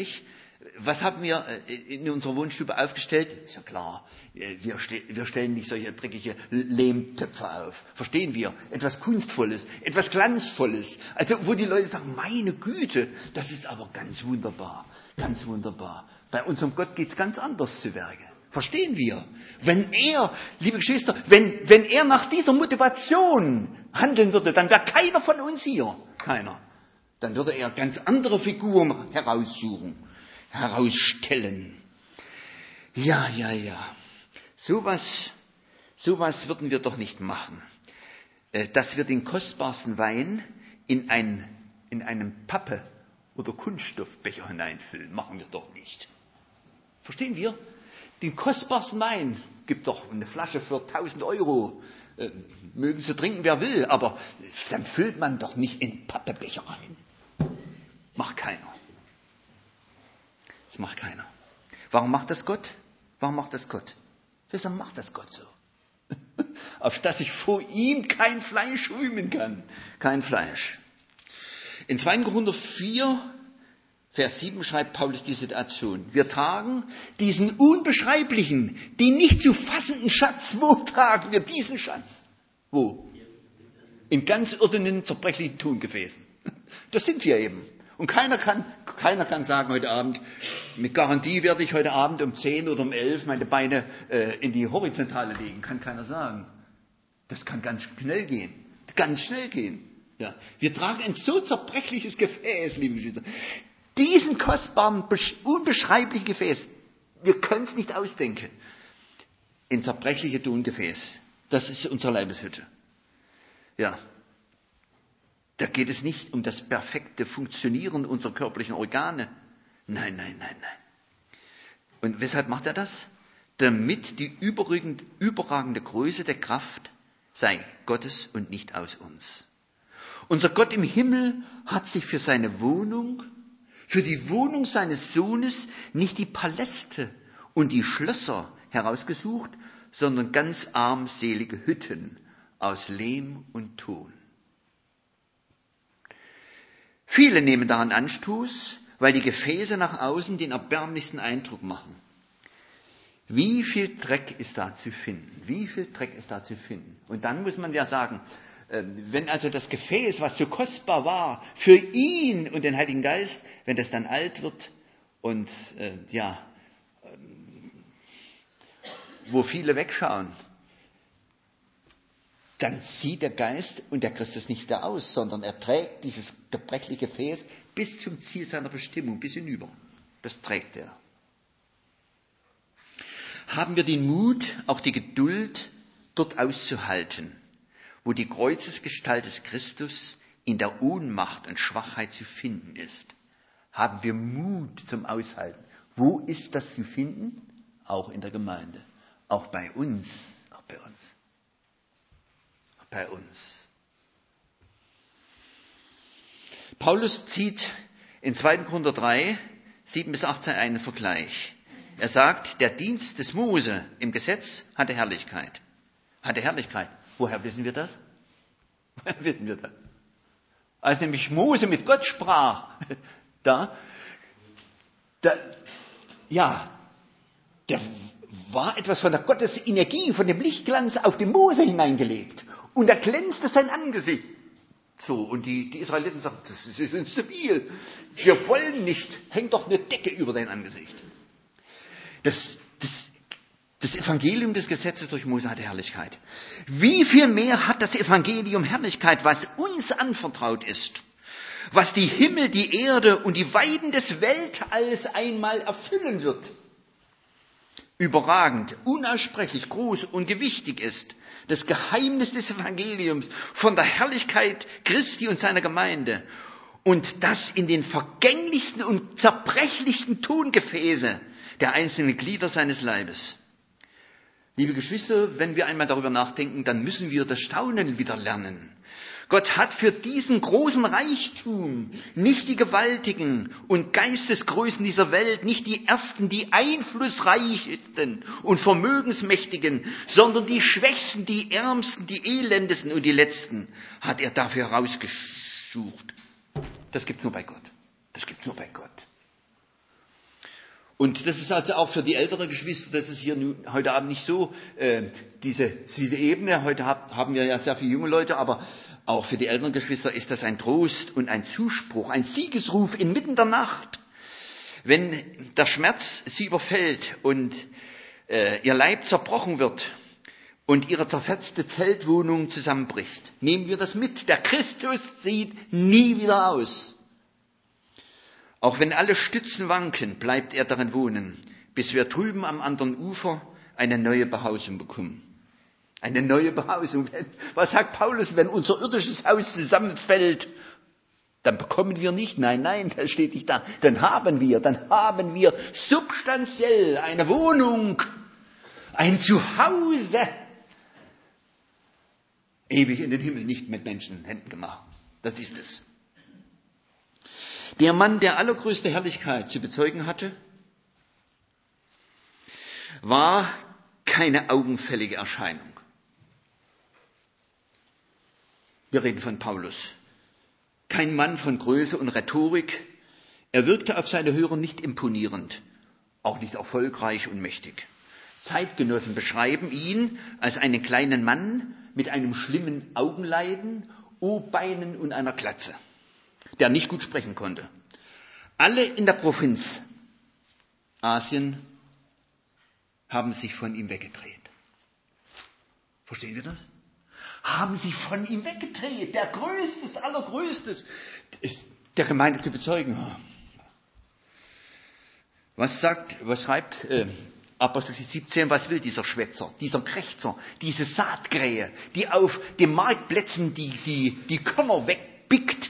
wir in unserer Wohnstube aufgestellt? Ist ja klar, wir stellen nicht solche dreckige Lehmtöpfe auf. Verstehen wir? Etwas Kunstvolles, etwas Glanzvolles. Also wo die Leute sagen, meine Güte, das ist aber ganz wunderbar, ganz wunderbar. Bei unserem Gott geht's ganz anders zu Werke. Verstehen wir? Wenn er, liebe Geschwister, wenn er nach dieser Motivation handeln würde, dann wäre keiner von uns hier. Keiner. Dann würde er ganz andere Figuren herausstellen. Ja. Sowas würden wir doch nicht machen. Dass wir den kostbarsten Wein in einen Pappe- oder Kunststoffbecher hineinfüllen, machen wir doch nicht. Verstehen wir? Den kostbarsten Wein, gibt doch eine Flasche für 1.000 Euro. Mögen Sie trinken, wer will, aber dann füllt man doch nicht in Pappebecher rein. Macht keiner. Das macht keiner. Warum macht das Gott? Weshalb macht das Gott so? Auf dass ich vor ihm kein Fleisch rühmen kann. Kein Fleisch. In 2. Korinther 4, Vers 7 schreibt Paulus die Situation. Wir tragen diesen unbeschreiblichen, den nicht zu fassenden Schatz. Wo tragen wir diesen Schatz? Wo? In ganz irdenen, zerbrechlichen Tongefäßen. Das sind wir eben. Und keiner kann sagen heute Abend, mit Garantie werde ich heute Abend um 10 oder um 11 meine Beine in die Horizontale legen. Kann keiner sagen. Das kann ganz schnell gehen. Ja. Wir tragen ein so zerbrechliches Gefäß, liebe Geschwister. Diesen kostbaren, unbeschreiblichen Gefäß, wir können es nicht ausdenken. Ein zerbrechliches Tongefäß. Das ist unsere Leibeshütte. Ja. Da geht es nicht um das perfekte Funktionieren unserer körperlichen Organe. Nein. Und weshalb macht er das? Damit die überragende Größe der Kraft sei Gottes und nicht aus uns. Unser Gott im Himmel hat sich für seine Wohnung, für die Wohnung seines Sohnes nicht die Paläste und die Schlösser herausgesucht, sondern ganz armselige Hütten aus Lehm und Ton. Viele nehmen daran Anstoß, weil die Gefäße nach außen den erbärmlichsten Eindruck machen. Wie viel Dreck ist da zu finden? Und dann muss man ja sagen, wenn also das Gefäß, was so kostbar war, für ihn und den Heiligen Geist, wenn das dann alt wird und wo viele wegschauen, dann sieht der Geist und der Christus nicht da aus, sondern er trägt dieses gebrechliche Gefäß bis zum Ziel seiner Bestimmung, bis hinüber. Das trägt er. Haben wir den Mut, auch die Geduld, dort auszuhalten, wo die Kreuzesgestalt des Christus in der Ohnmacht und Schwachheit zu finden ist? Haben wir Mut zum Aushalten? Wo ist das zu finden? Auch in der Gemeinde. Auch bei uns. Auch bei uns. Auch bei uns. Paulus zieht in 2. Korinther 3, 7-18 einen Vergleich. Er sagt, der Dienst des Mose im Gesetz hatte Herrlichkeit. Hatte Herrlichkeit. Woher wissen wir das? Woher wissen wir das? Als nämlich Mose mit Gott sprach, da war etwas von der Gottes Energie, von dem Lichtglanz auf den Mose hineingelegt. Und da glänzte sein Angesicht. So, und die Israeliten sagten, das ist uns zu viel. Wir wollen nicht, hängt doch eine Decke über dein Angesicht. Das Evangelium des Gesetzes durch Mose hatte Herrlichkeit. Wie viel mehr hat das Evangelium Herrlichkeit, was uns anvertraut ist, was die Himmel, die Erde und die Weiden des Weltalls einmal erfüllen wird? Überragend, unaussprechlich groß und gewichtig ist das Geheimnis des Evangeliums von der Herrlichkeit Christi und seiner Gemeinde und das in den vergänglichsten und zerbrechlichsten Tongefäße der einzelnen Glieder seines Leibes. Liebe Geschwister, wenn wir einmal darüber nachdenken, dann müssen wir das Staunen wieder lernen. Gott hat für diesen großen Reichtum nicht die Gewaltigen und Geistesgrößen dieser Welt, nicht die Ersten, die Einflussreichsten und Vermögensmächtigen, sondern die Schwächsten, die Ärmsten, die Elendesten und die Letzten hat er dafür herausgesucht. Das gibt's nur bei Gott. Das gibt's nur bei Gott. Und das ist also auch für die ältere Geschwister, das ist hier heute Abend nicht so, diese Ebene. Heute haben wir ja sehr viele junge Leute, aber auch für die älteren Geschwister ist das ein Trost und ein Zuspruch, ein Siegesruf inmitten der Nacht. Wenn der Schmerz sie überfällt und ihr Leib zerbrochen wird und ihre zerfetzte Zeltwohnung zusammenbricht, nehmen wir das mit. Der Christus zieht nie wieder aus. Auch wenn alle Stützen wanken, bleibt er darin wohnen, bis wir drüben am anderen Ufer eine neue Behausung bekommen. Eine neue Behausung. Was sagt Paulus, wenn unser irdisches Haus zusammenfällt? Dann bekommen wir nicht. Nein, das steht nicht da. Dann haben wir substanziell eine Wohnung, ein Zuhause. Ewig in den Himmel, nicht mit Menschenhänden gemacht. Das ist es. Der Mann, der allergrößte Herrlichkeit zu bezeugen hatte, war keine augenfällige Erscheinung. Wir reden von Paulus. Kein Mann von Größe und Rhetorik. Er wirkte auf seine Hörer nicht imponierend, auch nicht erfolgreich und mächtig. Zeitgenossen beschreiben ihn als einen kleinen Mann mit einem schlimmen Augenleiden, O-Beinen und einer Glatze, der nicht gut sprechen konnte. Alle in der Provinz Asien haben sich von ihm weggedreht. Verstehen Sie das? Haben sich von ihm weggedreht. Der Größtes, Allergrößtes, der Gemeinde zu bezeugen. Was schreibt Apostel 17, was will dieser Schwätzer, dieser Krächzer, diese Saatkrähe, die auf den Marktplätzen die Körner wegpickt?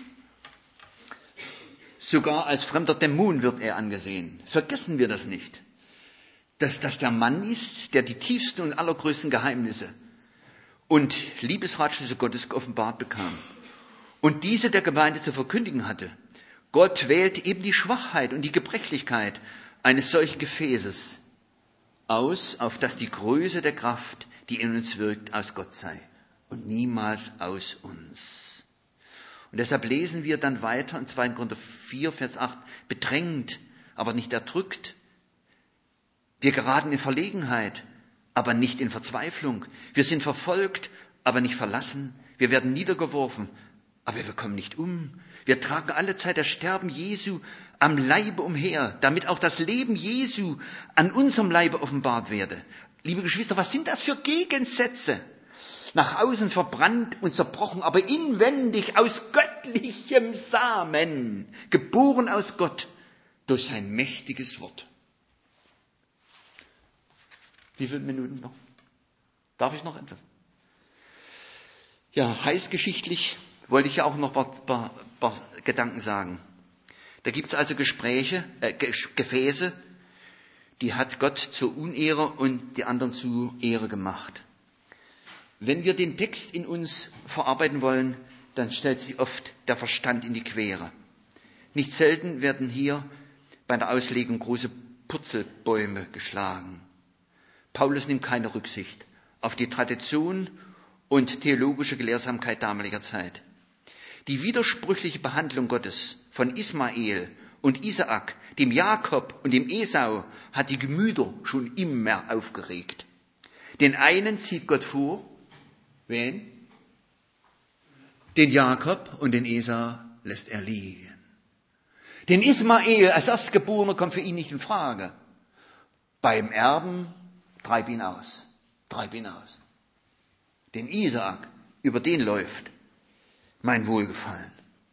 Sogar als fremder Dämon wird er angesehen. Vergessen wir das nicht, dass das der Mann ist, der die tiefsten und allergrößten Geheimnisse und Liebesratschlüsse Gottes geoffenbart bekam und diese der Gemeinde zu verkündigen hatte. Gott wählt eben die Schwachheit und die Gebrechlichkeit eines solchen Gefäßes aus, auf dass die Größe der Kraft, die in uns wirkt, aus Gott sei und niemals aus uns. Und deshalb lesen wir dann weiter in 2. Korinther 4, Vers 8, bedrängt, aber nicht erdrückt. Wir geraten in Verlegenheit, aber nicht in Verzweiflung. Wir sind verfolgt, aber nicht verlassen. Wir werden niedergeworfen, aber wir kommen nicht um. Wir tragen alle Zeit das Sterben Jesu am Leibe umher, damit auch das Leben Jesu an unserem Leibe offenbart werde. Liebe Geschwister, was sind das für Gegensätze? nach außen verbrannt und zerbrochen, aber inwendig aus göttlichem Samen, geboren aus Gott durch sein mächtiges Wort. Wie viele Minuten noch? Darf ich noch etwas? Ja, heißgeschichtlich wollte ich ja auch noch ein paar Gedanken sagen. Da gibt es also Gefäße, die hat Gott zur Unehre und die anderen zu Ehre gemacht. Wenn wir den Text in uns verarbeiten wollen, dann stellt sich oft der Verstand in die Quere. Nicht selten werden hier bei der Auslegung große Purzelbäume geschlagen. Paulus nimmt keine Rücksicht auf die Tradition und theologische Gelehrsamkeit damaliger Zeit. Die widersprüchliche Behandlung Gottes von Ismael und Isaak, dem Jakob und dem Esau, hat die Gemüter schon immer aufgeregt. Den einen zieht Gott vor, wen? Den Jakob, und den Esau lässt er liegen. Den Ismael als Erstgeborener kommt für ihn nicht in Frage. Beim Erben treib ihn aus. Den Isaak, über den läuft mein Wohlgefallen.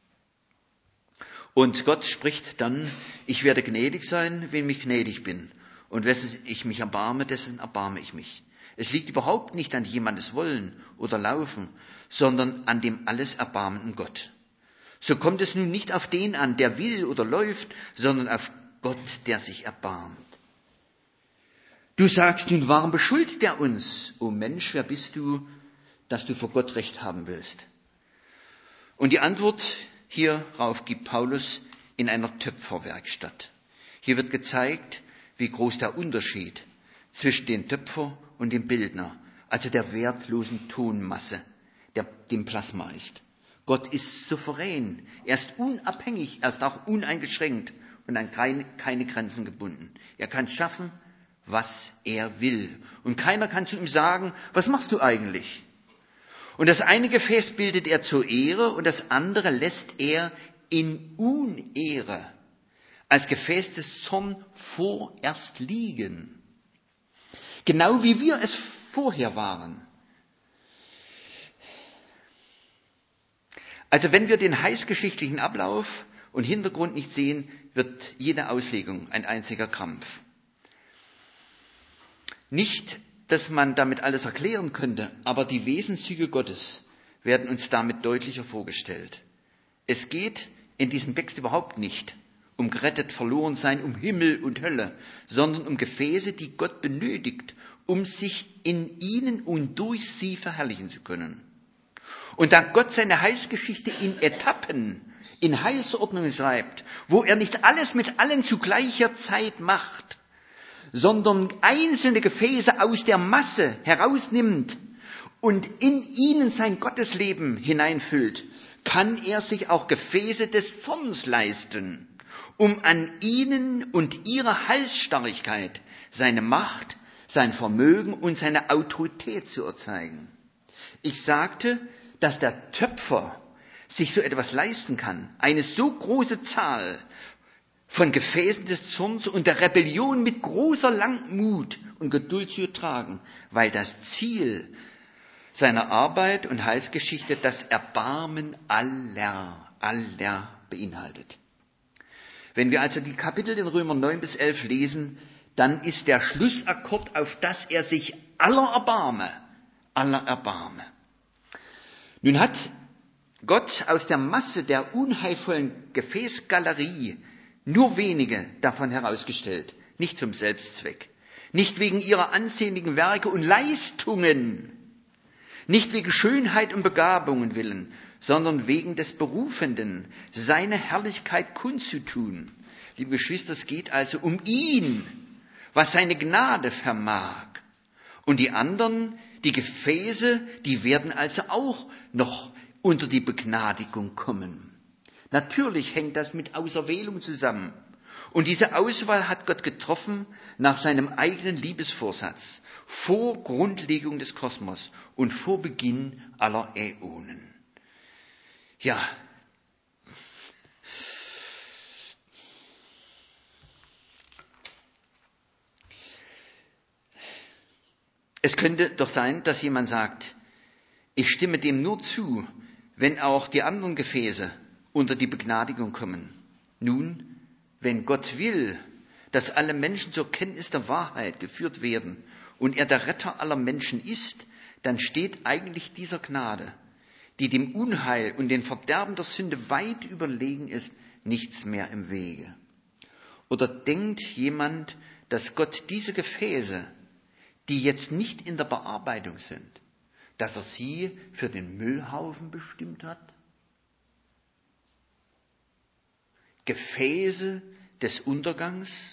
Und Gott spricht dann, ich werde gnädig sein, wenn ich gnädig bin. Und wessen ich mich erbarme, dessen erbarme ich mich. Es liegt überhaupt nicht an jemandes Wollen oder Laufen, sondern an dem alles erbarmenden Gott. So kommt es nun nicht auf den an, der will oder läuft, sondern auf Gott, der sich erbarmt. Du sagst nun, warum beschuldigt er uns? O Mensch, wer bist du, dass du vor Gott Recht haben willst? Und die Antwort hierauf gibt Paulus in einer Töpferwerkstatt. Hier wird gezeigt, wie groß der Unterschied zwischen dem Töpfer und dem Bildner, also der wertlosen Tonmasse, dem Plasma ist. Gott ist souverän, er ist unabhängig, er ist auch uneingeschränkt und an keine Grenzen gebunden. Er kann schaffen, was er will. Und keiner kann zu ihm sagen, was machst du eigentlich? Und das eine Gefäß bildet er zur Ehre und das andere lässt er in Unehre als Gefäß des Zorns vorerst liegen. Genau wie wir es vorher waren. Also wenn wir den heißgeschichtlichen Ablauf und Hintergrund nicht sehen, wird jede Auslegung ein einziger Krampf. Nicht, dass man damit alles erklären könnte, aber die Wesenszüge Gottes werden uns damit deutlicher vorgestellt. Es geht in diesem Text überhaupt nicht um gerettet, verloren sein, um Himmel und Hölle, sondern um Gefäße, die Gott benötigt, um sich in ihnen und durch sie verherrlichen zu können. Und da Gott seine Heilsgeschichte in Etappen, in heißer Ordnung schreibt, wo er nicht alles mit allen zu gleicher Zeit macht, sondern einzelne Gefäße aus der Masse herausnimmt und in ihnen sein Gottesleben hineinfüllt, kann er sich auch Gefäße des Zorns leisten, um an ihnen und ihrer Halsstarrigkeit seine Macht, sein Vermögen und seine Autorität zu erzeigen. Ich sagte, dass der Töpfer sich so etwas leisten kann, eine so große Zahl von Gefäßen des Zorns und der Rebellion mit großer Langmut und Geduld zu tragen, weil das Ziel seiner Arbeit und Heilsgeschichte das Erbarmen aller beinhaltet. Wenn wir also die Kapitel in Römer 9 bis 11 lesen, dann ist der Schlussakkord, auf das er sich aller erbarme. Nun hat Gott aus der Masse der unheilvollen Gefäßgalerie nur wenige davon herausgestellt, nicht zum Selbstzweck, nicht wegen ihrer ansehnlichen Werke und Leistungen, nicht wegen Schönheit und Begabungen willen, sondern wegen des Berufenden, seine Herrlichkeit kundzutun. Liebe Geschwister, es geht also um ihn, was seine Gnade vermag. Und die anderen, die Gefäße, die werden also auch noch unter die Begnadigung kommen. Natürlich hängt das mit Auserwählung zusammen. Und diese Auswahl hat Gott getroffen nach seinem eigenen Liebesvorsatz, vor Grundlegung des Kosmos und vor Beginn aller Äonen. Ja, es könnte doch sein, dass jemand sagt, Ich stimme dem nur zu, wenn auch die anderen Gefäße unter die Begnadigung kommen. Nun, wenn Gott will, dass alle Menschen zur Kenntnis der Wahrheit geführt werden und er der Retter aller Menschen ist, dann steht eigentlich dieser Gnade, die dem Unheil und den Verderben der Sünde weit überlegen ist, nichts mehr im Wege. Oder denkt jemand, dass Gott diese Gefäße, die jetzt nicht in der Bearbeitung sind, dass er sie für den Müllhaufen bestimmt hat? Gefäße des Untergangs?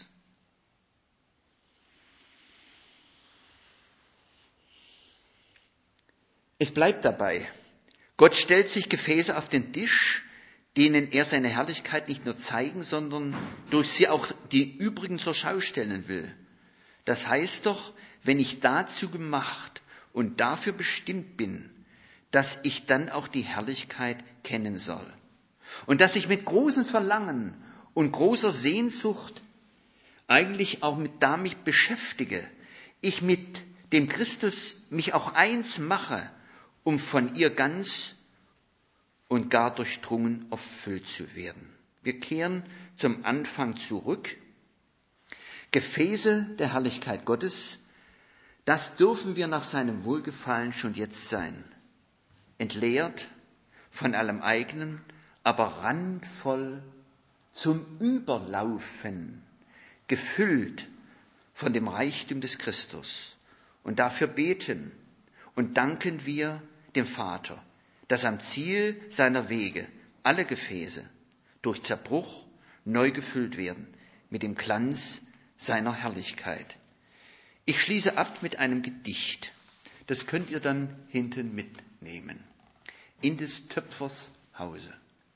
Es bleibt dabei. Gott stellt sich Gefäße auf den Tisch, denen er seine Herrlichkeit nicht nur zeigen, sondern durch sie auch die übrigen zur Schau stellen will. Das heißt doch, wenn ich dazu gemacht und dafür bestimmt bin, dass ich dann auch die Herrlichkeit kennen soll. Und dass ich mit großem Verlangen und großer Sehnsucht eigentlich auch damit beschäftige, ich mit dem Christus mich auch eins mache, um von ihr ganz und gar durchdrungen erfüllt zu werden. Wir kehren zum Anfang zurück. Gefäße der Herrlichkeit Gottes, das dürfen wir nach seinem Wohlgefallen schon jetzt sein. Entleert von allem Eigenen, aber randvoll zum Überlaufen, gefüllt von dem Reichtum des Christus. Und dafür beten und danken wir dem Vater, dass am Ziel seiner Wege alle Gefäße durch Zerbruch neu gefüllt werden mit dem Glanz seiner Herrlichkeit. Ich schließe ab mit einem Gedicht. Das könnt ihr dann hinten mitnehmen. In des Töpfers Hause.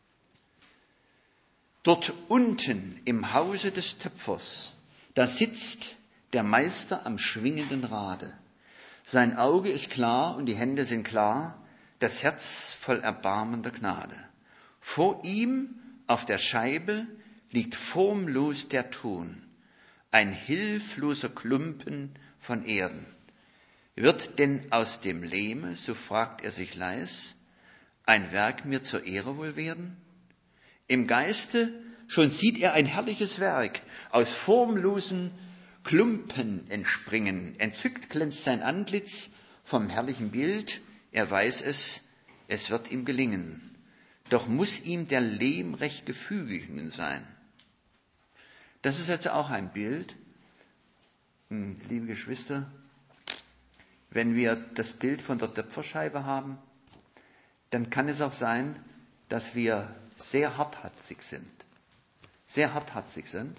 Dort unten im Hause des Töpfers, da sitzt der Meister am schwingenden Rade. Sein Auge ist klar und die Hände sind klar, das Herz voll erbarmender Gnade. Vor ihm auf der Scheibe liegt formlos der Ton, ein hilfloser Klumpen von Erden. Wird denn aus dem Lehme, so fragt er sich leis, ein Werk mir zur Ehre wohl werden? Im Geiste schon sieht er ein herrliches Werk aus formlosen Klumpen entspringen. Entzückt glänzt sein Antlitz vom herrlichen Bild. Er weiß es, es wird ihm gelingen. Doch muss ihm der Lehm recht gefügig sein. Das ist jetzt auch ein Bild. Liebe Geschwister, wenn wir das Bild von der Töpferscheibe haben, dann kann es auch sein, dass wir sehr hartherzig sind. Sehr hartherzig sind.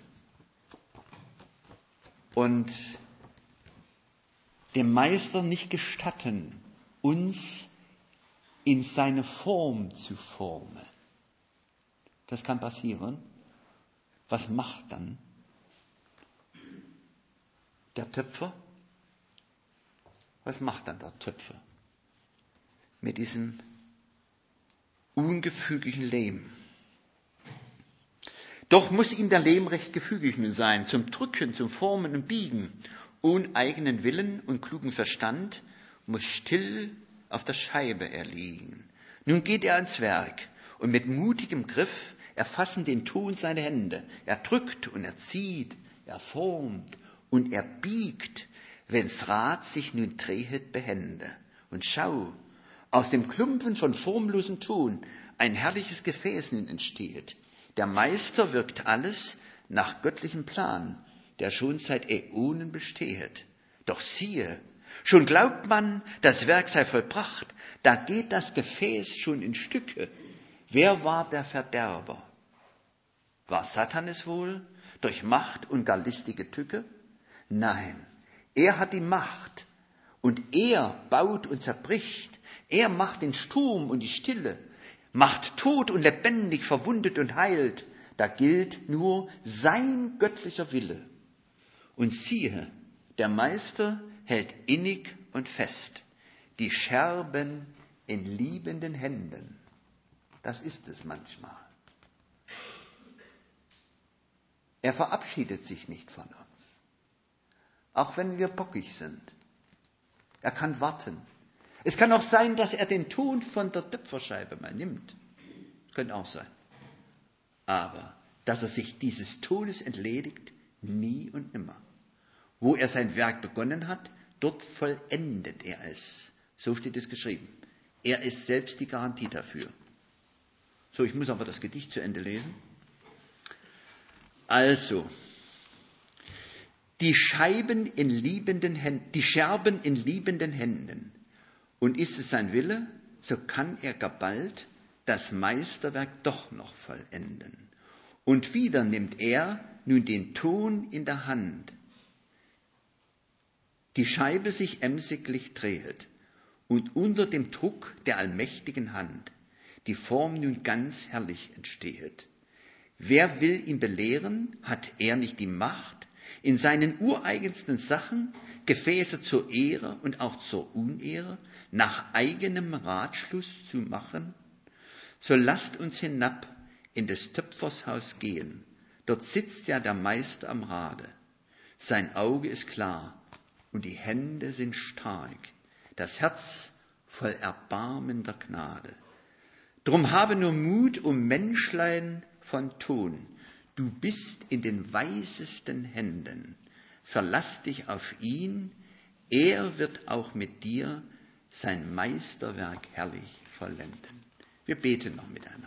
Und dem Meister nicht gestatten, uns in seine Form zu formen. Das kann passieren. Was macht dann der Töpfer? Was macht dann der Töpfer mit diesem ungefügigen Lehm? Doch muss ihm der Lehm recht gefügig sein, zum Drücken, zum Formen und Biegen. Ohne eigenen Willen und klugen Verstand muss still auf der Scheibe er liegen. Nun geht er ans Werk und mit mutigem Griff erfassen den Ton seine Hände. Er drückt und er zieht, er formt und er biegt, wenn's Rad sich nun drehet behende. Und schau, aus dem Klumpen von formlosem Ton ein herrliches Gefäß nun entsteht. Der Meister wirkt alles nach göttlichem Plan, der schon seit Äonen bestehet. Doch siehe, schon glaubt man, das Werk sei vollbracht, da geht das Gefäß schon in Stücke. Wer war der Verderber? War Satan es wohl, durch Macht und gar listige Tücke? Nein, er hat die Macht und er baut und zerbricht. Er macht den Sturm und die Stille, macht tot und lebendig, verwundet und heilt. Da gilt nur sein göttlicher Wille. Und siehe, der Meister hält innig und fest die Scherben in liebenden Händen. Das ist es manchmal. Er verabschiedet sich nicht von uns, auch wenn wir bockig sind. Er kann warten. Es kann auch sein, dass er den Ton von der Töpferscheibe mal nimmt. Könnte auch sein. Aber dass er sich dieses Todes entledigt, nie und nimmer. Wo er sein Werk begonnen hat, dort vollendet er es. So steht es geschrieben. Er ist selbst die Garantie dafür. So, ich muss aber das Gedicht zu Ende lesen. Also, die Scherben in liebenden Händen. Und ist es sein Wille, so kann er gar bald das Meisterwerk doch noch vollenden. Und wieder nimmt er nun den Ton in der Hand. Die Scheibe sich emsiglich drehet und unter dem Druck der allmächtigen Hand die Form nun ganz herrlich entstehet. Wer will ihn belehren, hat er nicht die Macht, in seinen ureigensten Sachen Gefäße zur Ehre und auch zur Unehre nach eigenem Ratschluss zu machen? So lasst uns hinab in des Töpfers Haus gehen. Dort sitzt ja der Meister am Rade. Sein Auge ist klar und die Hände sind stark, das Herz voll erbarmender Gnade. Drum habe nur Mut, Menschlein von Ton. Du bist in den weisesten Händen. Verlass dich auf ihn, er wird auch mit dir sein Meisterwerk herrlich vollenden. Wir beten noch miteinander.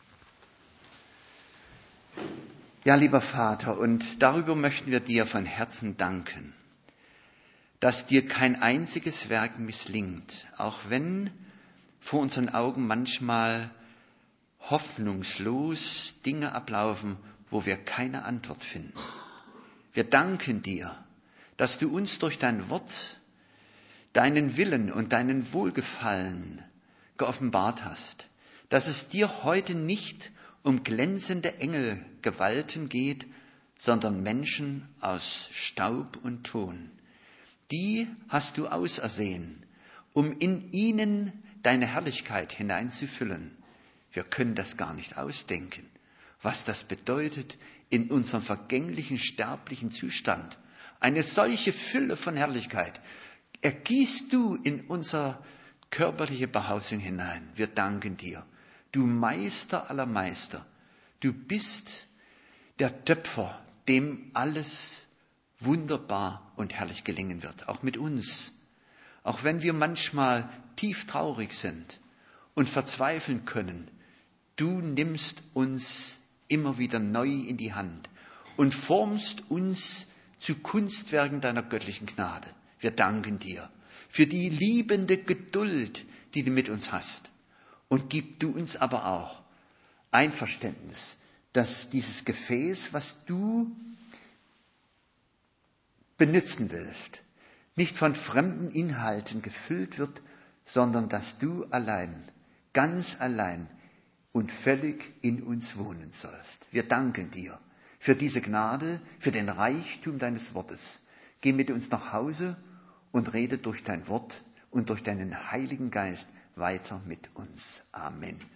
Ja, lieber Vater, und darüber möchten wir dir von Herzen danken, dass dir kein einziges Werk misslingt, auch wenn vor unseren Augen manchmal hoffnungslos Dinge ablaufen, wo wir keine Antwort finden. Wir danken dir, dass du uns durch dein Wort, deinen Willen und deinen Wohlgefallen geoffenbart hast, dass es dir heute nicht um glänzende Engelgewalten geht, sondern Menschen aus Staub und Ton. Die hast du ausersehen, um in ihnen deine Herrlichkeit hineinzufüllen. Wir können das gar nicht ausdenken, was das bedeutet in unserem vergänglichen, sterblichen Zustand. Eine solche Fülle von Herrlichkeit ergießt du in unsere körperliche Behausung hinein. Wir danken dir. Du Meister aller Meister, du bist der Töpfer, dem alles wunderbar und herrlich gelingen wird, auch mit uns. Auch wenn wir manchmal tief traurig sind und verzweifeln können, du nimmst uns immer wieder neu in die Hand und formst uns zu Kunstwerken deiner göttlichen Gnade. Wir danken dir für die liebende Geduld, die du mit uns hast. Und gib du uns aber auch Einverständnis, dass dieses Gefäß, was du benutzen willst, nicht von fremden Inhalten gefüllt wird, sondern dass du allein, ganz allein und völlig in uns wohnen sollst. Wir danken dir für diese Gnade, für den Reichtum deines Wortes. Geh mit uns nach Hause und rede durch dein Wort und durch deinen Heiligen Geist weiter mit uns. Amen.